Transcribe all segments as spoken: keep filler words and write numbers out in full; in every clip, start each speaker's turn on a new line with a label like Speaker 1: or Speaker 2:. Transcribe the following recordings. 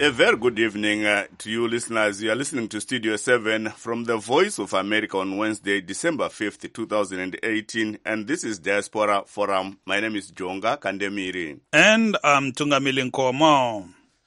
Speaker 1: A very good evening uh, to you listeners. You are listening to Studio seven from the Voice of America on Wednesday, December fifth, twenty eighteen. And this is Diaspora Forum. My name is Jonga Kandemiri.
Speaker 2: And I'm Tungamili Nkomo.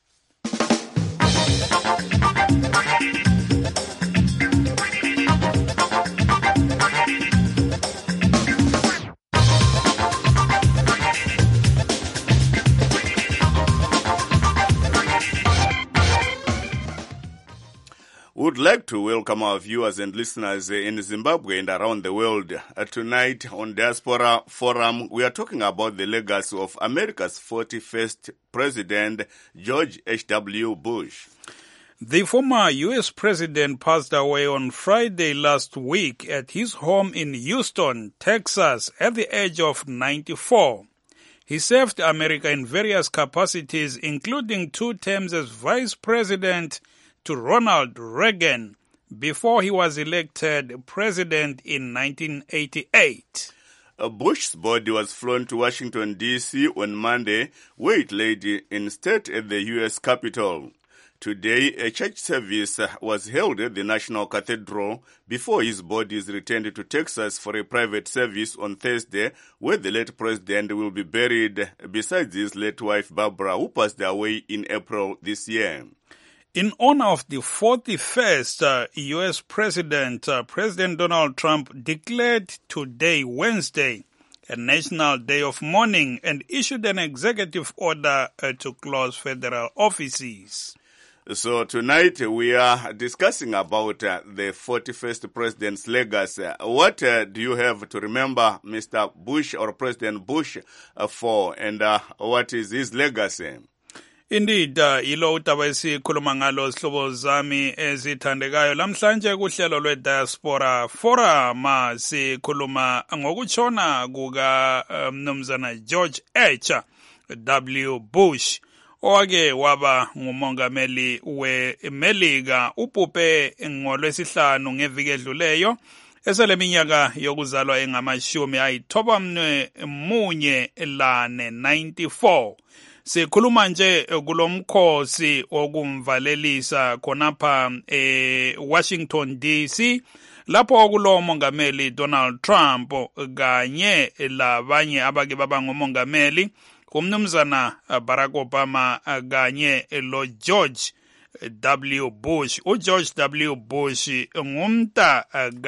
Speaker 1: Would like to welcome our viewers and listeners in Zimbabwe and around the world. Uh, tonight on Diaspora Forum, we are talking about the legacy of America's forty-first President, George H W Bush.
Speaker 2: The former U S president passed away on Friday last week at his home in Houston, Texas, at the age of ninety-four. He served America in various capacities, including two terms as vice president to Ronald Reagan before he was elected president in nineteen eighty-eight.
Speaker 1: Bush's body was flown to Washington, D C on Monday, where it laid in state at the U S Capitol. Today, a church service was held at the National Cathedral before his body is returned to Texas for a private service on Thursday, where the late president will be buried besides his late wife Barbara, who passed away in April this year.
Speaker 2: In honor of the forty-first uh, U S president, uh, President Donald Trump declared today, Wednesday, a national day of mourning and issued an executive order uh, to close federal offices.
Speaker 1: So tonight we are discussing about uh, the forty-first president's legacy. What uh, do you have to remember Mister Bush or President Bush uh, for, and uh, what is his legacy?
Speaker 2: Indeed, uh, ilo utaba esikhuluma ngalo sihlobo zami ezithandekayo lamhlanje kuhlelo lwe-Diaspora Forum sikhuluma ngokutshona kuka mnumzana George H W Bush owake waba ngumongameli weMelika. Ubhubhe ngolwesihlanu ngeviki edluleyo eseleminyaka yokuzalwa engamashumi ayithoba munye lane ninety-four. Sikhuluma nje kulomkhosi okumvalelisa khonapha e Washington D C lapho kulo mongameli Donald Trump kanye labanye abake baba ngomongameli kumnumzana Barack Obama kanye lo George W Bush. uGeorge W Bush ngumta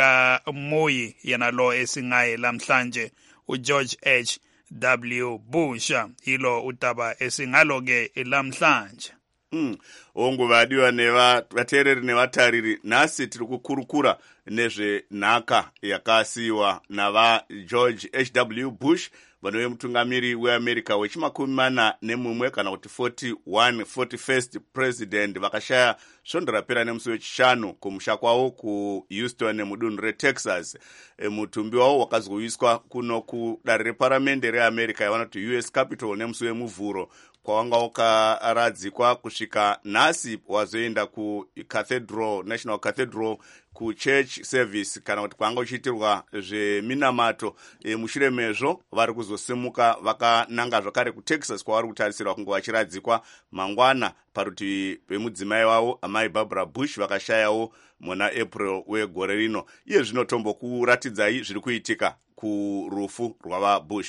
Speaker 2: kaMoyi yena lo esingaye lamhlanje uGeorge H W Bush. Ilo utaba esingalo ke lamhlanje.
Speaker 1: Mm. Onguvadiwa neva vateereri nevatariri, nhasi tiri kukurukura nezve nhaka yakasiiwa nava George H W Bush, vanove mutungamiri weAmerica wechimakumi mana nemumwe kana kuti forty-one, forty-first president, vakashaya svondo rapera nemusi wechishanu kumusha kwavo kuHouston mudunhu reTexas. E, mutumbi wavo wakazoiswa kuno kudare reparamende reAmerica yavanoti U S Capitol nemusi wemuvhuro, kwawanga wakaradzikwa kusvika nhasi wazoenda kuCathedral, National Cathedral, kuchurch service kana kuti kwanga uchiitirwa zveminamato. E, mushure mezvo vari kuzosimuka vakananga zvakare kuTexas kwavari kutarisirwa kunge vachiradzikwa mangwana parutivi pemudzimai wavo amai Barbara Bush vakashayawo muna April wegore rino. Iye zvinotombokuratidzai zviri kuitika kurufu rwava Bush.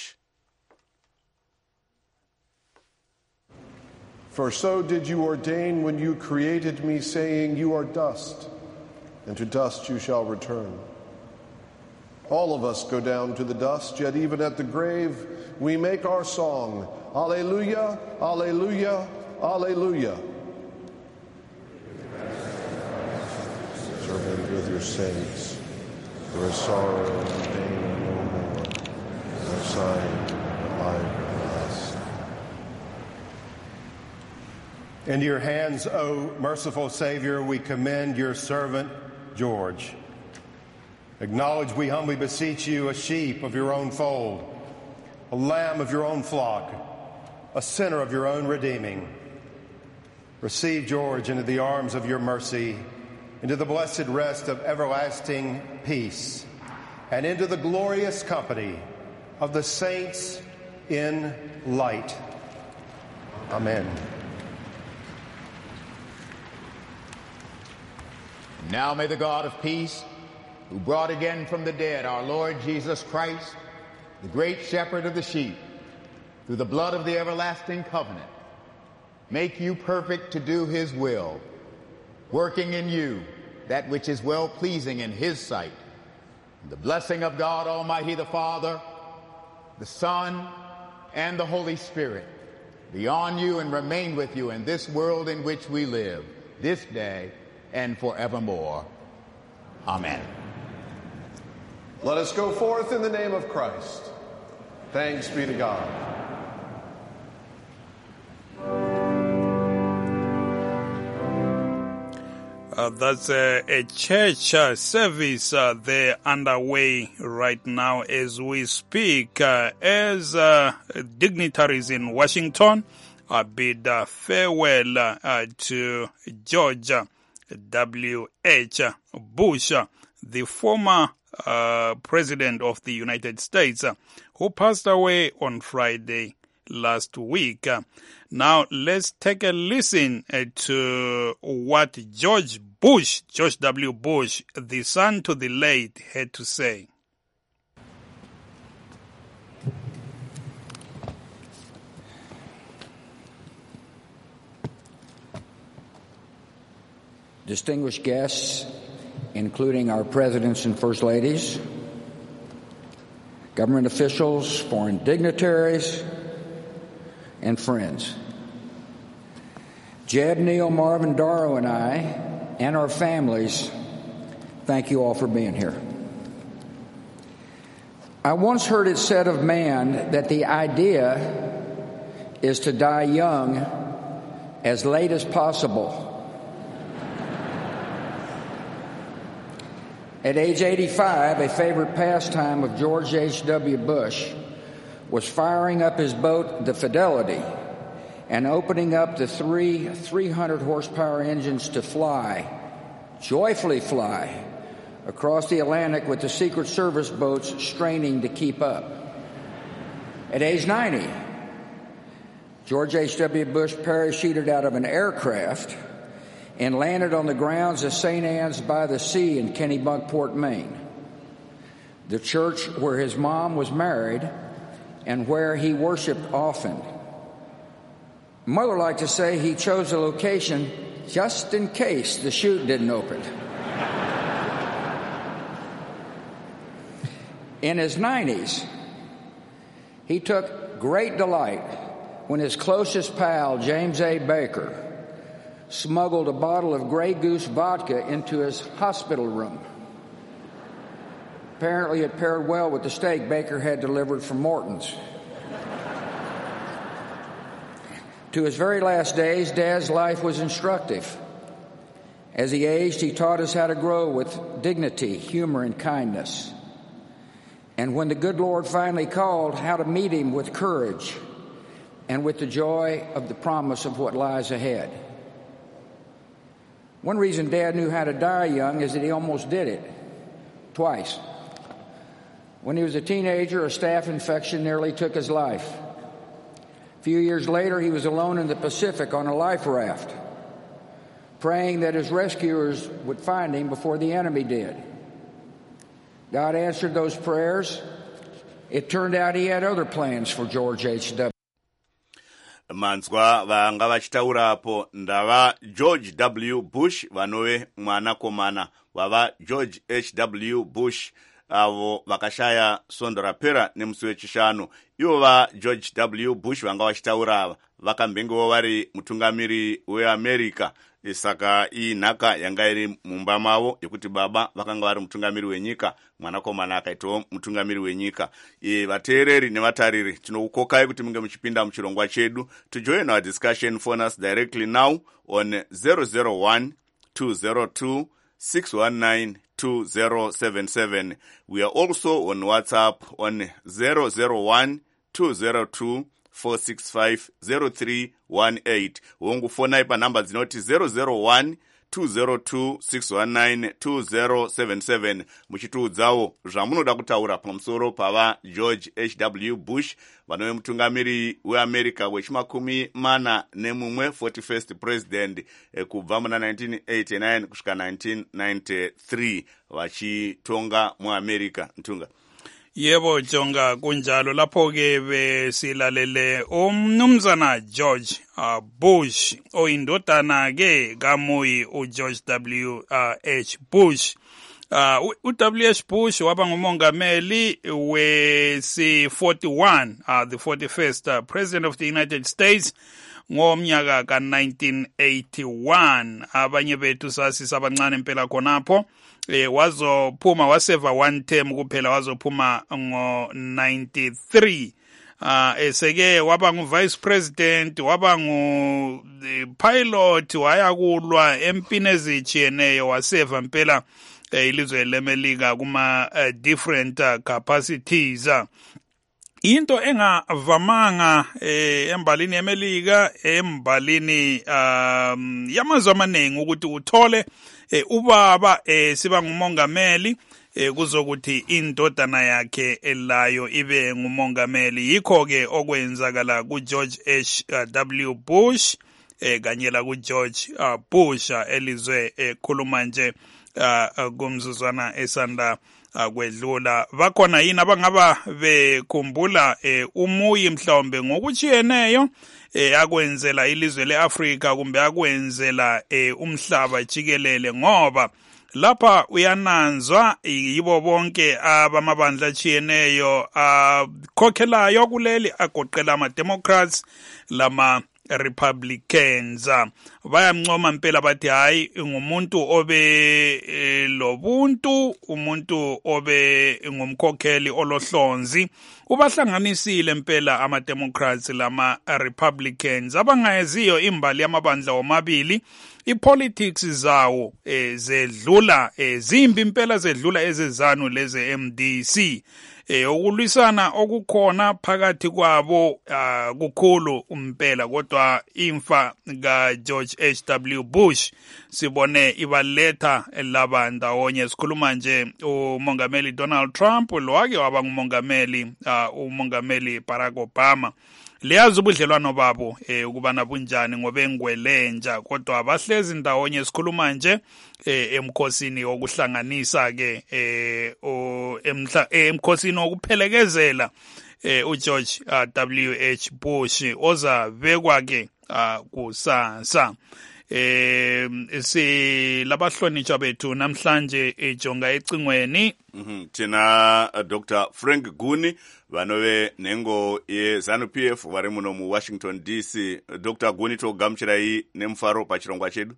Speaker 3: For so did you ordain when you created me, saying, you are dust, and to dust you shall return. All of us go down to the dust, yet even at the grave we make our song, Alleluia, Alleluia, Alleluia. Servant with your saints, there is sorrow and pain no more, no sign of life. Into your hands, O merciful Savior, we commend your servant, George. Acknowledge, we humbly beseech you, a sheep of your own fold, a lamb of your own flock, a sinner of your own redeeming. Receive George into the arms of your mercy, into the blessed rest of everlasting peace, and into the glorious company of the saints in light. Amen.
Speaker 4: Now may the God of peace, who brought again from the dead our Lord Jesus Christ, the great shepherd of the sheep, through the blood of the everlasting covenant, make you perfect to do his will, working in you that which is well-pleasing in his sight. And the blessing of God Almighty, the Father, the Son, and the Holy Spirit be on you and remain with you in this world in which we live, this day and forevermore. Amen.
Speaker 5: Let us go forth in the name of Christ. Thanks be to God.
Speaker 2: Uh, that's uh, a church uh, service uh, there underway right now as we speak, uh, as uh, dignitaries in Washington uh, bid uh, farewell uh, uh, to George W H Bush, uh, the former uh, president of the United States, uh, who passed away on Friday last week. Uh, now, let's take a listen uh, to what George Bush, George W. Bush, the son to the late, had to say.
Speaker 6: Distinguished guests, including our presidents and first ladies, government officials, foreign dignitaries, and friends. Jeb, Neil, Marvin, Daro, and I, and our families, thank you all for being here. I once heard it said of man that the idea is to die young as late as possible. At age eighty-five, a favorite pastime of George H W. Bush was firing up his boat, the Fidelity, and opening up the three three hundred horsepower engines to fly, joyfully fly, across the Atlantic with the Secret Service boats straining to keep up. At age ninety, George H W. Bush parachuted out of an aircraft and landed on the grounds of Saint Anne's by the Sea in Kennebunkport, Maine, the church where his mom was married and where he worshiped often. Mother liked to say he chose a location just in case the chute didn't open. In his nineties, he took great delight when his closest pal, James A. Baker, smuggled a bottle of Grey Goose vodka into his hospital room. Apparently it paired well with the steak Baker had delivered from Morton's. To his very last days, Dad's life was instructive. As he aged, he taught us how to grow with dignity, humor, and kindness. And when the good Lord finally called, how to meet him with courage and with the joy of the promise of what lies ahead. One reason Dad knew how to die young is that he almost did it. Twice. When he was a teenager, a staph infection nearly took his life. A few years later, he was alone in the Pacific on a life raft, praying that his rescuers would find him before the enemy did. God answered those prayers. It turned out he had other plans for George H W.
Speaker 1: Manzwa vanga vachitaurapo ndava George W. Bush vanove mwanakomana vava George H W. Bush avo vakashaya sondo rapera nemusi wechishanu. Ivo va George W. Bush vanga vachitaura vakambengewo vari mutungamiri weAmerica. Saka iyi nhaka yanga iri mumba mavo yekuti baba vakanga vari mutungamiri wenyika, mwanakomana akaitawo mutungamiri wenyika. E, vateereri nevatariri tinokukokai kuti munge muchipinda muchirongwa chedu. To join our discussion, phone us directly now on zero zero one two zero two six one nine two zero seven seven. We are also on WhatsApp on zero zero one two zero two four six five zero three one eight. Wongufona ipa number zinoti zero zero one two two zero two six one nine two zero seven seven muchitiudzawo zvamunoda kutaura pamusoro pava George H W Bush vanove mutungamiri weAmerica wechimakumi mana nemumwe forty-first president eh, kubva muna nineteen eighty-nine kusvika nineteen ninety-three vachitonga muAmerica. Ntunga.
Speaker 2: Yebo Jonga, kunjalo lapho ke besilalele umnumzana George uh, Bush oyindodana ke kaMuyi uGeorge W uh, H Bush. Uh, uW H Bush waba ngumongameli wesi forty-one, uh, the forty-first uh, president of the United States ngomnyaka ka nineteen eighty-one. Abanye bethu sasi sabancane impela khonapho. Eh, wazophuma waseva one term kuphela wazophuma ngo ninety-three. Uh, eseke waba ngu vice president, waba ngu pilot, wayakulwa empini ezitshiyeneyo, waseva mpela eh, ilizwe leMelika kuma uh, different uh, capacities. Uh, into engavamanga eh, embalini yeMelika, embalini um, yamazwe amaningi ukuthi uthole eh, ubaba eh, siba ngumongameli eh, kuzokuthi indodana yakhe elayo ibe ngumongameli. Yikho ke okwenzakala kuGeorge H W Bush eh, kanye la kuGeorge uh, Bush uh, elizwe ekhuluma eh, nje uh, kumzuzwana esanda uh, kwedlula. Bakhona yini abangaba bekhumbula eh, uMuyi mhlawumbe ngokuchiyeneyo eh, akwenzela ilizwe leAfrika kumbe akwenzela eh, umhlaba jikelele, ngoba lapha uyananzwa yibo bonke abamabandla achiyeneyo akhokhelayo kuleli agoqela ama-Democrats lama Republicans. Bayamncoma mpela bathi hayi ngumuntu obe e, lobuntu, umuntu obe ngumkhokheli olohlonzi. Ubahlanganisile mpela ama-Democrats lama Republicans. Abangayaziyo imbali yamabandla omabili, ipolitics zawo e, zedlula e, zimbi mpela zedlula ezezanu leze M D C. Eh ukulwisana okukhona phakathi kwabo uh, kukhulu umpela, kodwa imfa ka George H W Bush sibone ibaletha laba ndawonye. Sikhuluma nje umongameli Donald Trump lowake waba ngumongameli uh, umongameli Barack Obama. Liyazi ubudlelwano babo eh ukubana bunjani ngoba engwelenja, kodwa abahlezi ndawonye. Sikhuluma nje eh emkhosini wokuhlanganisa ke eh o emhla emkhosini wokuphelekezela eh uGeorge uh, W H Bush oza bekwa ke uh, kusasa. Eh si labahlonitshwa bethu namhlanje ejonga ecingweni
Speaker 1: mhm thina uh, Doctor Frank Guni vanove nengo ye ZANU P F vari muno mu Washington D C. Doctor Guni togamuchirai nemufaro pachirongwa chedu.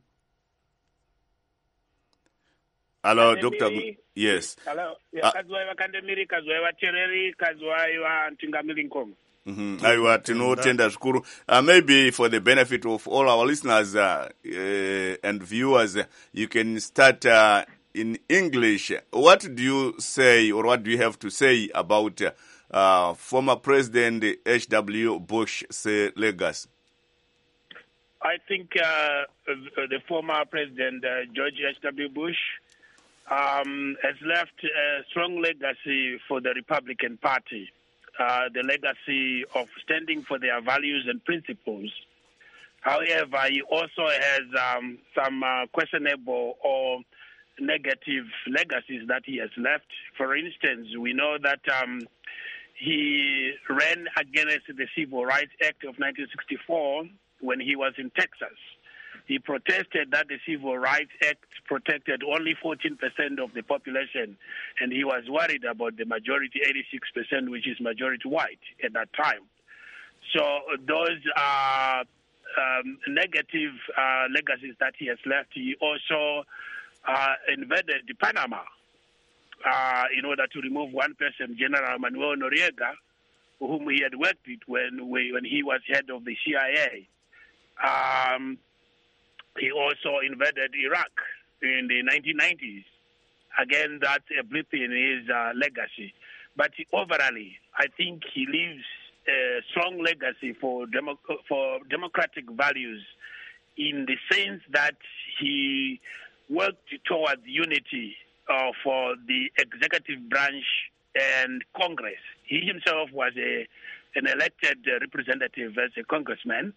Speaker 1: Hello Doctor Guni. Yes.
Speaker 7: Hello. Yeah, kazwai vakandemiri kazwai vatereri kazwai vantungamiri nkomo.
Speaker 1: Mm-hmm. Aiwa tinotenda zvikuru. Uh, maybe for the benefit of all our listeners uh, uh, and viewers, uh, you can start uh, in English. What do you say, or what do you have to say about uh, uh, former President H W Bush's uh, legacy?
Speaker 7: I think uh, the former President uh, George H W Bush um, has left a strong legacy for the Republican Party. Uh, the legacy of standing for their values and principles. However, he also has um, some uh, questionable or negative legacies that he has left. For instance, we know that um, he ran against the Civil Rights Act of nineteen sixty-four when he was in Texas. He protested that the Civil Rights Act protected only fourteen percent of the population, and he was worried about the majority, eighty-six percent, which is majority white at that time. So those are um, negative uh, legacies that he has left. He also uh, invaded Panama uh, in order to remove one person, General Manuel Noriega, whom he had worked with when, when he was head of the C I A. Um, He also invaded Iraq in the nineteen nineties. Again, that's a blip in his uh, legacy. But overall, I think he leaves a strong legacy for demo- for democratic values in the sense that he worked towards unity uh, for the executive branch and Congress. He himself was a, an elected uh, representative as a congressman.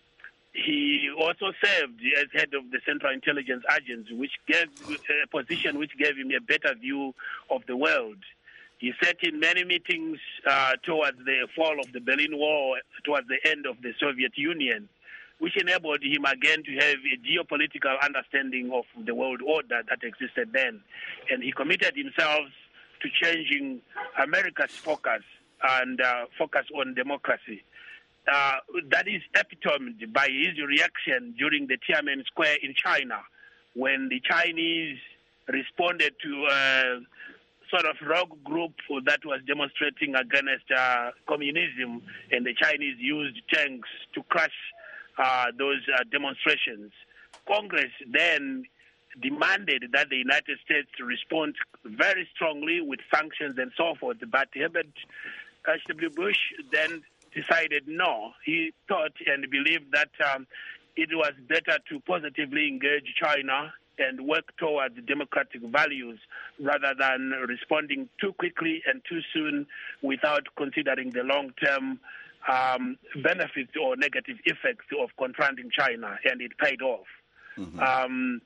Speaker 7: He also served as head of the Central Intelligence Agency, which gave a position which gave him a better view of the world. He sat in many meetings uh, towards the fall of the Berlin Wall, towards the end of the Soviet Union, which enabled him again to have a geopolitical understanding of the world order that existed then. And he committed himself to changing America's focus and uh, focus on democracy. Uh, that is epitomed by his reaction during the Tiananmen Square in China, when the Chinese responded to a sort of rogue group that was demonstrating against uh, communism, and the Chinese used tanks to crush uh, those uh, demonstrations. Congress then demanded that the United States respond very strongly with sanctions and so forth, but Herbert H W Bush then decided no. He thought and believed that um, it was better to positively engage China and work towards democratic values rather than responding too quickly and too soon without considering the long-term um, benefits or negative effects of confronting China, and it paid off. Mm-hmm. Um,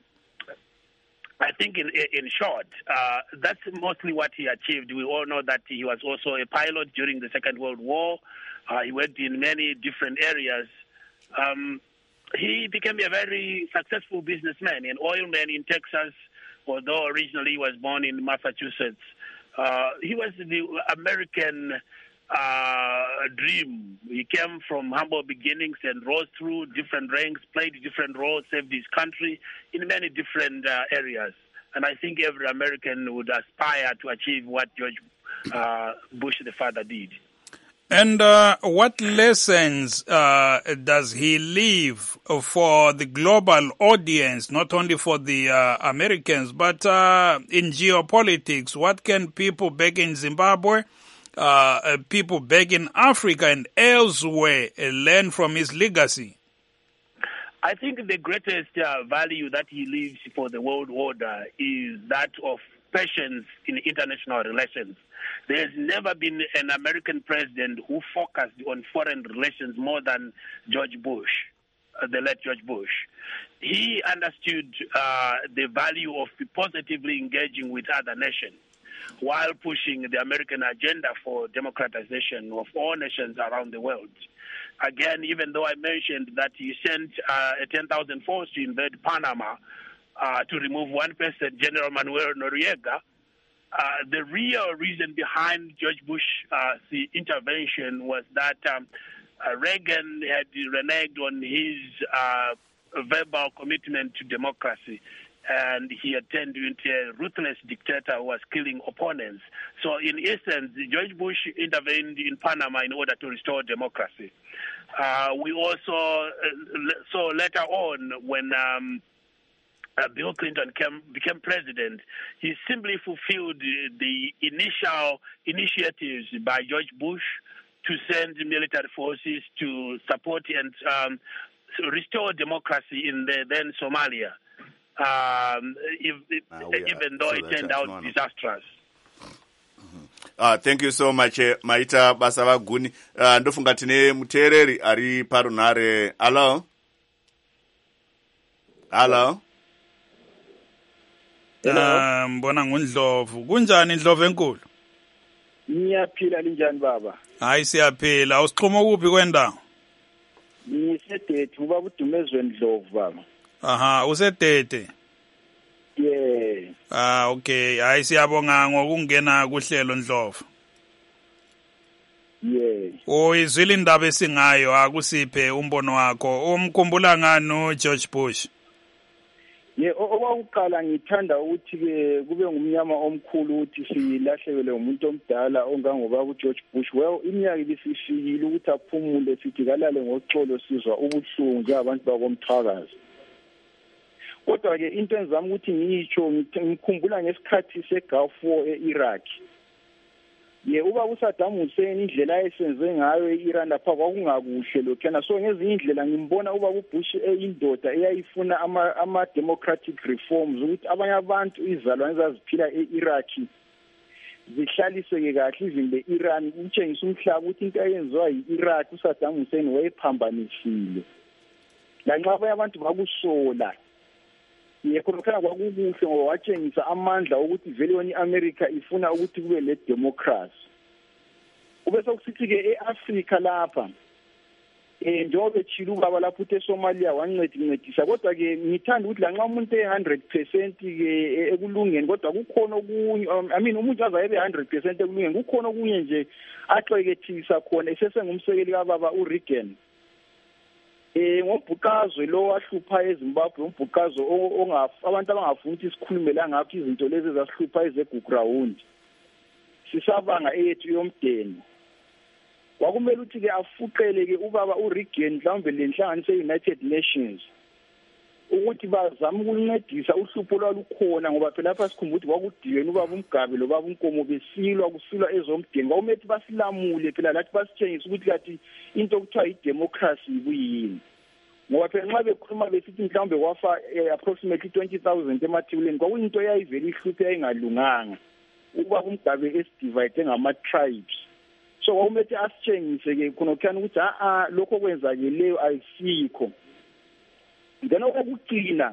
Speaker 7: I think in in short, uh, that's mostly what he achieved. We all know that he was also a pilot during the Second World War. Uh, he worked in many different areas. Um, he became a very successful businessman, an oilman in Texas, although originally he was born in Massachusetts. Uh, he was the American uh, dream. He came from humble beginnings and rose through different ranks, played different roles, saved his country in many different uh, areas. And I think every American would aspire to achieve what George uh, Bush the father did.
Speaker 2: And uh, what lessons uh, does he leave for the global audience, not only for the uh, Americans, but uh, in geopolitics? What can people back in Zimbabwe, uh, people back in Africa and elsewhere uh, learn from his legacy?
Speaker 7: I think the greatest uh, value that he leaves for the world order is that of patience in international relations. There's never been an American president who focused on foreign relations more than George Bush, uh, the late George Bush. He understood uh, the value of positively engaging with other nations while pushing the American agenda for democratization of all nations around the world. Again, even though I mentioned that he sent uh, a ten thousand force to invade Panama uh, to remove one person, General Manuel Noriega, Uh, the real reason behind George Bush's uh, intervention was that um, uh, Reagan had reneged on his uh, verbal commitment to democracy, and he had turned into a ruthless dictator who was killing opponents. So in essence, George Bush intervened in Panama in order to restore democracy. Uh, we also uh, saw later on when um, Uh, Bill Clinton came, became president, he simply fulfilled the initial initiatives by George Bush to send military forces to support and um, restore democracy in the then Somalia, um, if, uh, even though so it turned out one. disastrous.
Speaker 1: Uh, thank you so much, uh, Maita Basavaguni. Uh, ndofunga tine mutereri ari parunare. Hello? Hello?
Speaker 2: Ah, mbona ngundlovu. Kunjani Ndlovu enkulu?
Speaker 8: Ngiyaphila linjani baba?
Speaker 2: Hayi siyaphila. Usiqhuma kuphi kwendawo?
Speaker 8: Ngisedete ubaba uDumezweni Ndlovu baba.
Speaker 2: Aha, usedete.
Speaker 8: Yeah.
Speaker 2: Ah, okay. Hayi siyabonga ngokungena kuhlelo Ndlovu.
Speaker 8: Yeah.
Speaker 2: O izwile indaba esingayo akusiphe umbono wakho. Umkhumbula ngani George Bush?
Speaker 8: Ye owakuqala ngithanda ukuthi ke kube ngumnyama omkhulu ukuthi silahlekelwe umuntu omdala ongangoba uGeorge Bush. Well iminyaka ibisifikile ukuthi aphumule sithi kalale ngoxolo sizwa ubuhlungu njengabantu bakomthakazi. Kodwa ke into enzama ukuthi ngitsho ngikhumbula ngesikhathi seGulf War eIraq. ye uba uSaddam Hussein indlela ayesenze ngayo eIran lapha kwakungakuhle lokhana so ngezinye indlela ngimbona uba uBush eyindoda eyayifuna ama ama democratic reforms ukuthi abanye abantu izalwane ezaziphila eIraq zihlaliseke kahle izimbe eIran utshengisa umhlaba ukuthi into eyenziwa yiIraq uSaddam Hussein wayephambanisile lanxa abanye abantu bakusola yekho lokhana kwakukuhle ngoba watshengisa amandla ukuthi vele yona iAmerica ifuna ukuthi kube le democracy ube sokusithi ke eAfrica lapha eh njobe chilo baba lapho eSomalia wancedincedisa kodwa ke ngithanda ukuthi lanxa umuntu e one hundred percent ke ekulungeni kodwa kukhona okunye I mean umuntu azabe one hundred percent ekulungeni kukhona okunye nje axekethisa khona esesengumsekeli kababa uReagan eh ngombhuqazwe lo wahlupha eZimbabwe umbhuqazo ongafa abantu abangafuni ukuthi sikhulume la ngapha izinto lezi ezahlupha ezeGuground sisabanga ethu yomdeni kwakumele ukuthi ke afuqele ke ubaba uReagan mhlawumbe lenhlanganiso yeUnited Nations ukuthi bazama ukuncedisa uhlupho lwalukhona ngoba phela lapha sikhumbuza ukuthi kwakudiweni ubaba uMgabe lo baba uNkomo besilwa kusilwa ezomdeni kwakumele basilamule phela lathi basitshengisa ukuthi kathi into okuthiwa idemocracy kuyini ngoba phela nxa bekhuluma besithi mhlawumbe kwafa approximately twenty thousand emathibuleni kwakuyinto eyayivele ihluphe ayingalunganga ubaba uMgabe esidivide ngama tribes so kwakumele asitshengise ke khona kuthana ukuthi a a lokho kwenzakeleyo ayisikho then okugcina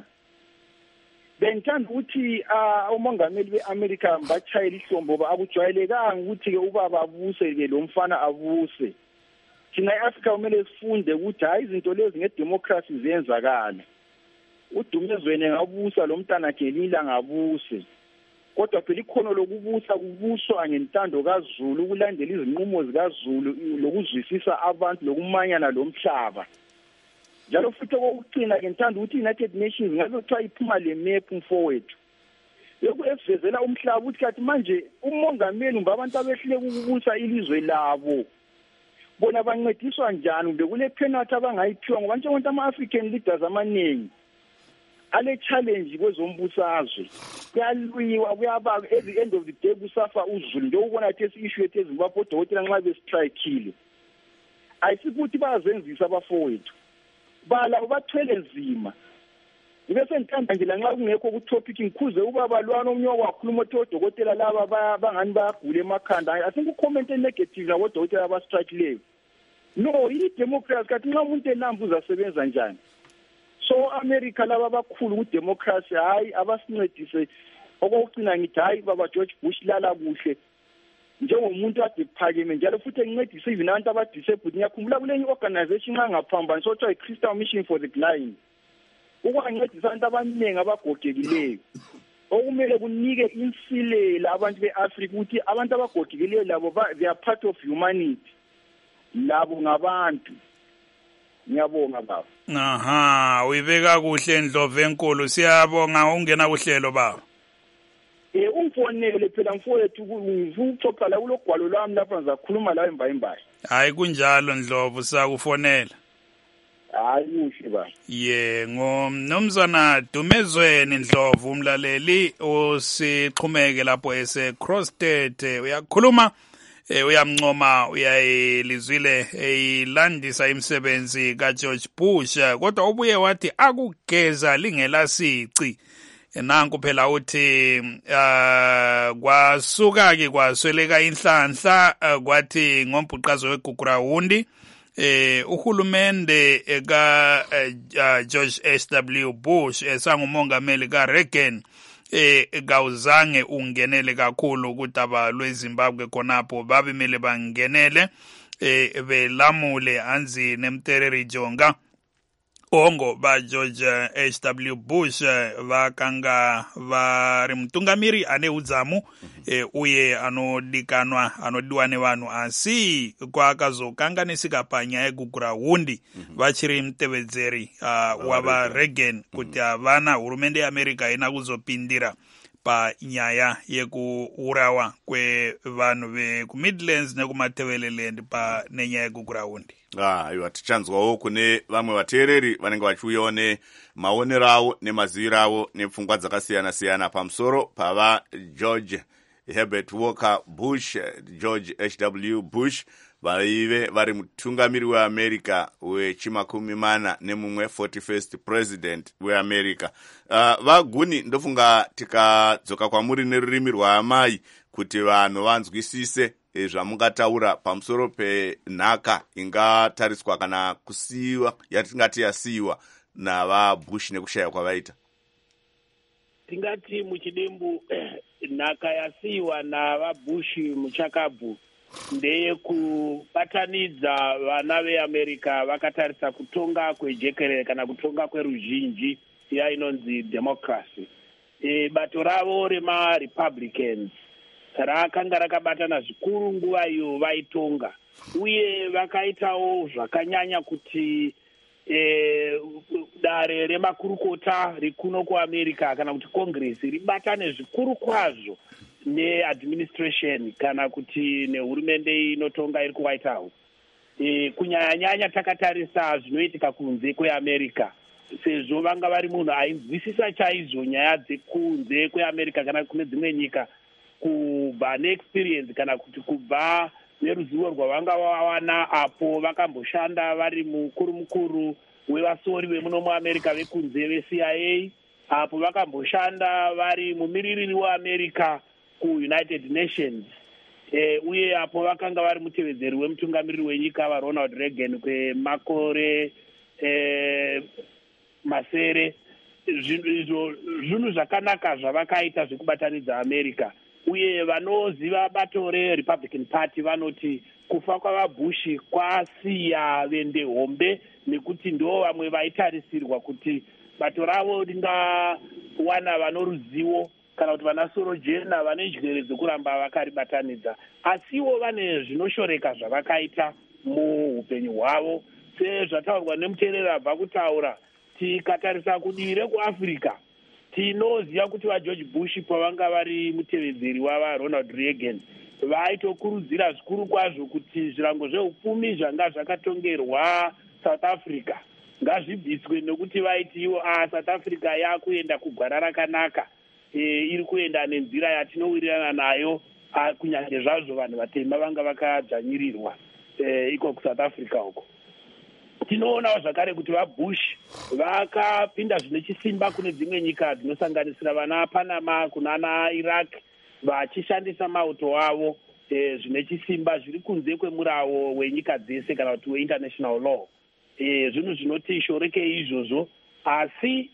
Speaker 8: bengithanda ukuthi umongameli beAmerica bachayela ihlombo abujwayelekanga ukuthi ke ubaba abuse ke lo mfana abuse thina eAfrica kumele sifunde ukuthi hayi izinto lezi ngedemocracy ziyenzakala uDumezweni ngabusa lo mntana Gelila ngabuse kodwa phela ikhono lokubusa kubuswa ngentando kaZulu ukulandela izinqumo zikaZulu lokuzwisisa abantu lokumanyana lomhlaba njalo futhi okugcina ke ngithanda ukuthi iUnited Nations ngabe kuthiwa iphuma le map mfowethu yokuvezela umhlaba ukuthi kathi manje umongameli umba abantu abehlile ukubusa ilizwe labo bona bancediswa njani ube kule penalty abangayiphiwa ngoba njengoba ama-African leaders amaningi ale challenge kwezombusazwe kuyalwiwa kuyaba at the end of the day kusafa uZulu nje ubona ukuthi issue ethe Zimbabwe odokotela nxa bestrikeile ayisifuthi bazenzisa abafowethu bala ubathwele nzima ibese ngithanda nje lanxa kungekho ku topic ngikhuze ubaba lwana omnye wakhuluma ukuthi odokotela laba bangani bayagula emakhanda I think ucomment negative na odokotela abastrikeile no i democracy kathi nxa umuntu enamba uzasebenza njani so America laba bakhulu ku democracy hayi abasincedise okugcina ngithi hayi baba George Bush lala kuhle njengomuntu ade kuphakeme njalo futhi encedise even abantu abadisabled ngiyakhumbula kule organization nxa ngaphambana sothiwa iCrystal Mission for the Blind ukwancedisa abantu abaningi abagogekileyo okumele kunike insilela abantu beAfrica ukuthi abantu abagogekileyo labo they are part of humanity labo ngabantu ngiyabonga baba
Speaker 2: aha uyibeka kuhle Ndlovu enkulu siyabonga ungena kuhlelo baba
Speaker 8: eh umfonele phela mfowethu uvuxoxa la kulogwalo lwami lapha ngizakhuluma la emba embaye
Speaker 2: hayi kunjalo Ndlovu sakufonela
Speaker 8: hayi kuhle ba
Speaker 2: ye ngomnumzana Dumezweni Ndlovu umlaleli osixhumeke lapho ese Crosstead uyakhuluma eh uyamncoma uyayilizwile eyilandisa imisebenzi kaGeorge Bush kodwa ubuye wathi akugeza lingela sici nanku phela uthi uh, kwasuka ke kwasweleka inhlanhla uh, kwathi ngombhuqazo weGugurawundi eh uhulumende ka uh, George H W Bush esangumongameli kaReagan eh kawuzange ungenele kakhulu kudaba lweZimbabwe khonapho babemele bangenele eh belamule anzi nemtereri jonga ongo ba George H W Bush vakanga vari mutungamiri ane udzamu e, uye anodikanwa anodiwa nevanhu asi kwakazokanganisika panyaya yeGugurawundi vachiri mutevedzeri uh, wava Reagan kuti havana hurumende yeAmerica haina kuzopindira panyaya yekuurawa kwevanhu vekuMidlands nekumateveleland panenyaya yeGugurawundi.
Speaker 1: Ah, iwa tichanzwawo kune vamwe vateereri vanenge vachiuyawo nemaonero avo nemaziviro avo nepfungwa dzakasiyana siyana pamusoro pava George Herbert Walker Bush, George H W Bush vaive vari mutungamiri weAmerica wechimakumi mana nemumwe forty-first president weAmerica. Uh, vaguni ndofunga tikadzoka kwamuri nerurimi rwaamai kuti vanhu vanzwisise zvamungataura pamusoro penhaka ingatariswa kana kusiyiwa yatingati yasiyiwa navaBush nekushaya kwavaita.
Speaker 7: Tingati muchidimbu nhaka yasiyiwa navaBush muchakabvu ndeye kubatanidza vana veAmerica vakatarisa kutonga kwejekerere kana kutonga kweruzhinji iya inonzi democracy. E, bato ravo remaRepublicans rakanga rakabatana zvikuru nguva iyo vaitonga, uye vakaitawo zvakanyanya kuti e, dare remakurukota rikuno kuAmerica kana kuti Congress ribatane zvikuru kwazvo neadministration kana kuti nehurumende inotonga iri kuWhite House. E, kunyanya-nyanya takatarisa zvinoitika kunze kweAmerica, sezvo vanga vari munhu ainzwisisa chaizvo nyaya dzekunze kweAmerica kana kune dzimwe nyika, kubva neexperience kana kuti kubva neruzivo rwavanga vawana apo vakamboshanda vari mukuru mukuru wevasori vemuno muAmerica vekunze veC I A, apo vakamboshanda vari mumiririri weAmerica kuUnited Nations, e, uye apo vakanga vari mutevedzeri wemutungamiriri wenyika vaRonald Reagan kwemakore e, masere. Izvo zvinhu zvakanaka zvavakaita zvekubatanidza America, uye vanoziva bato reRepublican Party vanoti kufa kwavaBush kwasiya vende hombe, nekuti ndo vamwe vaitarisirwa kuti bato ravo ringawana vanoruzivo kana kuti vana soro jena vane njere dzekuramba vakaribatanidza. Asiwo vane zvinoshoreka zvavakaita muupenyu hwavo, sezvataurwa nemuteereri abva kutaura. Tikatarisa kudivi rekuAfrica tinoziva kuti vaGeorge Bush pavanga vari mutevedzeri wavaRonald Reagan vaitokurudzira zvikuru kwazvo kuti zvirango zveupfumi zvanga zvakatongerwa South Africa ngazvibviswe, nekuti vaiti ivo a South Africa yakuenda kugwara rakanaka, e, iri kuenda nenzira yatinowirirana nayo, kunyange zvazvo vanhu vatema vanga vakadzvanyirirwa e, iko kuSouth Africa uko. Tinoonawo zvakare kuti vaBush vakapinda zvine chisimba kune dzimwe nyika dzinosanganisira vana Panama kunana Iraq, vachishandisa mauto avo e, zvine chisimba zviri kunze kwemurawo wenyika dzese kana kuti weInternational law. E, zvinhu zvinoti shoreke izvozvo, asi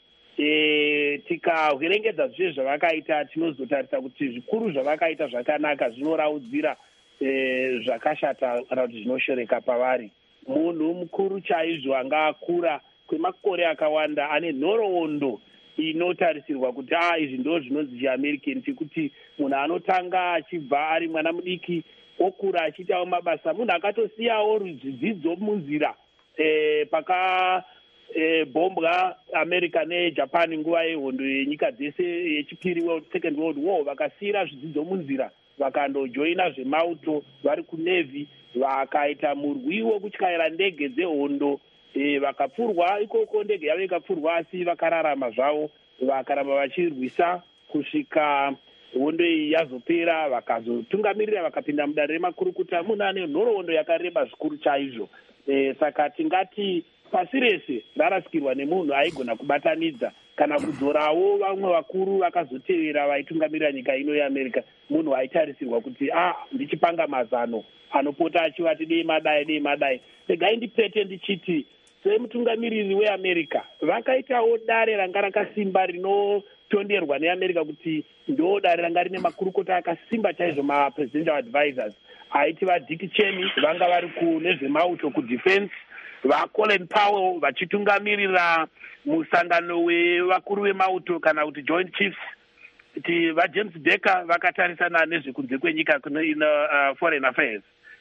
Speaker 7: e, tikahwerengedza zvese zvavakaita tinozotarisa kuti zvikuru zvavakaita zvakanaka zvinoraudzira e, zvakashata kana kuti zvinoshoreka pavari. Munhu mukuru chaizvo anga akura kwemakore akawanda ane nhoroondo inotarisirwa kuti ah izvi ndo zvinonzi chiAmerican, chekuti munhu anotanga achibva ari mwana mudiki okura achiitawo mabasa, munhu akatosiyawo zvidzidzo munzira e, paka e, bombwa America neJapan nguva yehondo yenyika dzese yechipiri world second world war, vakasiyira zvidzidzo munzira vakandojoina zvemauto vari kunavy, vakaita murwi wokutyaira ndege dzehondo e, vakapfurwa ikoko, ndege yavo ikapfurwa asi vakararama zvavo, vakaramba vachirwisa kusvika hondo iyi yazopera, vakazotungamirira vakapinda mudare remakurukuta. Munhu ane nhoroondo yakareba zvikuru chaizvo. E, saka tingati pasi rese rarasikirwa nemunhu aigona kubatanidza kana kudzorawo vamwe vakuru vakazotevera vaitungamirira nyika ino yeAmerica, munhu aitarisirwa kuti ah ndichipanga mazano anopota achivati dei madai dei madai. Regai ndipete ndichiti semutungamiriri weAmerica vakaitawo dare ranga rakasimba rinotonderwa neAmerica kuti ndo dare ranga rine makurukota akasimba chaizvo, mapresidential advisors aiti vaDick Cheney vanga vari kunezvemauto kudefense, vaColin Powell vachitungamirira musangano wevakuru vemauto kana kuti joint chiefs, kuti vaJames Baker vakatarisana nezvekunze kwenyika ino uh, foreign affairs.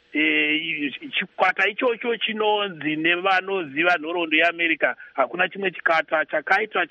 Speaker 7: E, chikwata ichocho chinonzi nevanoziva nhoroondo yeAmerica hakuna chimwe chikata chakaitwa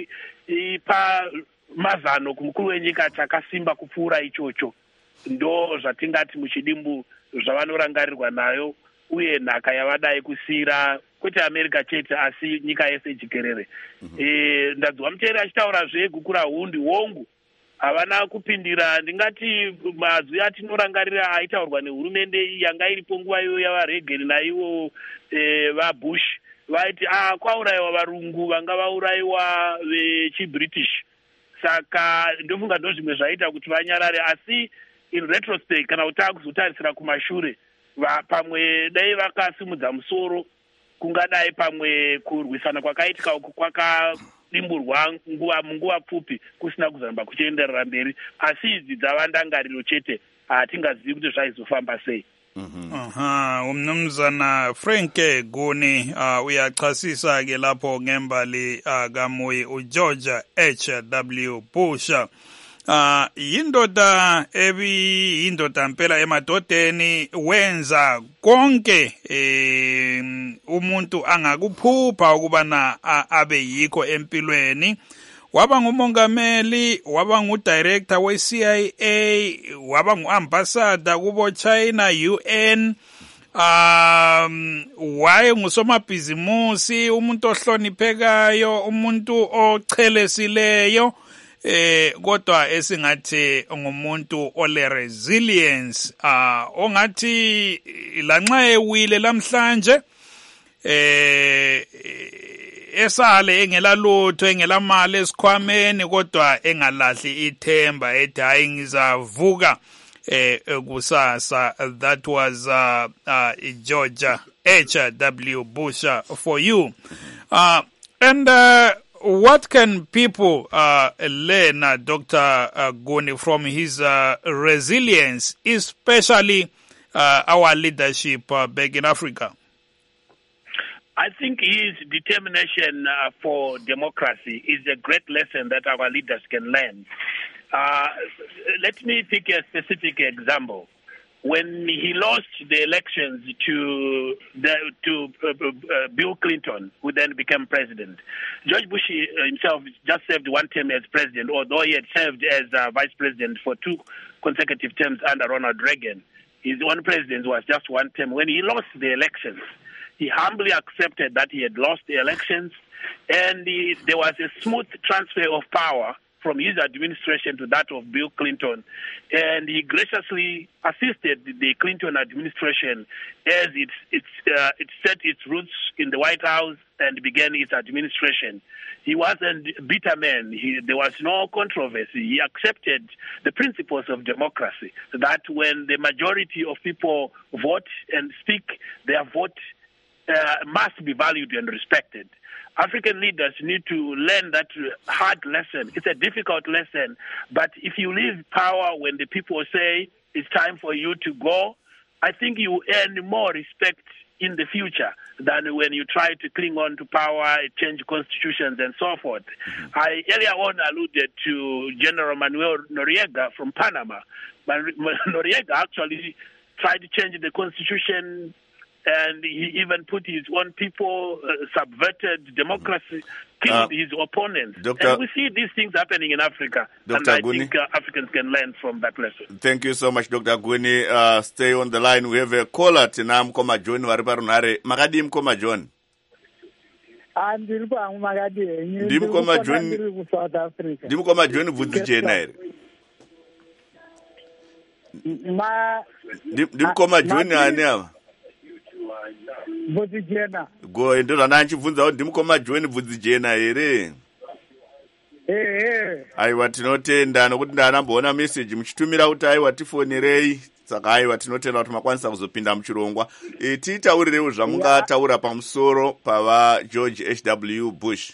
Speaker 7: chaipa mazano kumukuru wenyika chakasimba kupfuura ichocho. Ndo zvatingati muchidimbu zvavanorangarirwa nayo, uye nhaka yavadai kusiyira kwete America chete asi nyika yese jikerere. Mm-hmm. E, ndadzwa muteereri achitaura zvegukura hundi wongu havana kupindira. Ndingati mazwi atinorangarira aitaurwa nehurumende yanga iripo nguva iyo yavaReagan naivo vaBush vaiti ah kwaurayiwa varungu vanga vaurayiwa vechiBritish. Saka ndofunga ndo zvimwe zvaita kuti vanyarare, asi in retrospect kana kuti takuzotarisira kumashure pamwe dai vakasimudza musoro kungadai pamwe kurwisana kwakaitika uku kwakadimburwa nguva munguva pfupi kusina kuzoramba kuchienderera mberi, asi idzi dzava ndangariro chete, hatingazivi kuti zvaizofamba sei.
Speaker 2: Aha, umnumzana Frank Guni uh, uyachasisa ke lapho ngembali uh, kaMoyi uGeorge H W Bush. Uh, yindoda ebi yindoda mpela emadodeni wenza konke eh, umuntu angakuphupha ukubana abe yikho empilweni. Waba ngumongameli, waba ngudirector we-C I A, waba ngu-ambassador kubo China U N, um waye ngusomabhizimusi, umuntu ohloniphekayo, umuntu ochelesileyo, eh kodwa esingathi ngumuntu ole resilience, ah uh, ongathi lanxa ewile lamhlanje eh esale engela lutho engela mali esikhwameni kodwa engalahli ithemba ethi hayi ngizavuka eh kusasa. That was uh, uh, George H W Bush for you. Uh, and uh, what can people uh, learn, uh, Doctor Uh, Guni, from his uh, resilience, especially uh, our leadership uh, back in Africa?
Speaker 7: I think his determination uh, for democracy is a great lesson that our leaders can learn. Uh, let me pick a specific example. When he lost the elections to the, to uh, uh, Bill Clinton, who then became president, George Bush himself just served one term as president, although he had served as uh, vice president for two consecutive terms under Ronald Reagan. His own president was just one term. When he lost the elections, he humbly accepted that he had lost the elections, and he, there was a smooth transfer of power from his administration to that of Bill Clinton, and he graciously assisted the Clinton administration as it, it, uh, it set its roots in the White House and began its administration. He wasn't a bitter man. He, there was no controversy. He accepted the principles of democracy, that when the majority of people vote and speak, their vote Uh, must be valued and respected. African leaders need to learn that hard lesson. It's a difficult lesson, but if you leave power when the people say it's time for you to go, I think you earn more respect in the future than when you try to cling on to power, change constitutions, and so forth. I earlier on alluded to General Manuel Noriega from Panama. But Noriega actually tried to change the constitution, and he even put his own people, uh, subverted democracy, killed uh, his opponents. Doctor And we see these things happening in Africa, Doctor and I Guni, think uh, Africans can learn from that lesson.
Speaker 1: Thank you so much, Doctor Guni. Uh, stay on the line. We have a caller tina Mkoma John Wariparunare. Magadi Mkoma John.
Speaker 9: Ndiri pangu Magadi.
Speaker 1: Ndiri Mkoma John. Ndiri Mkoma John Vudzijena ere. Ndiri Mkoma John ani ava.
Speaker 9: Vudzijena.
Speaker 1: Go ndo ranachibvunza kuti ndimukoma John Vudzijena ere.
Speaker 9: Eh eh.
Speaker 1: Aiwa tinotenda nokuti ndanamboona message muchitumira kuti aiwa tifonerei, saka aiwa tinotenda kuti makwanisa kuzopinda muchirongwa. E titaurirewo zvamungataura pamusoro pava George H W Bush.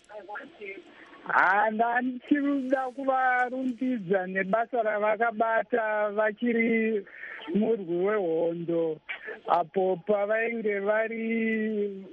Speaker 9: Handachida kuvarumbidza nebasa ravakabata vachiri murwi wehondo, apo pavainge vari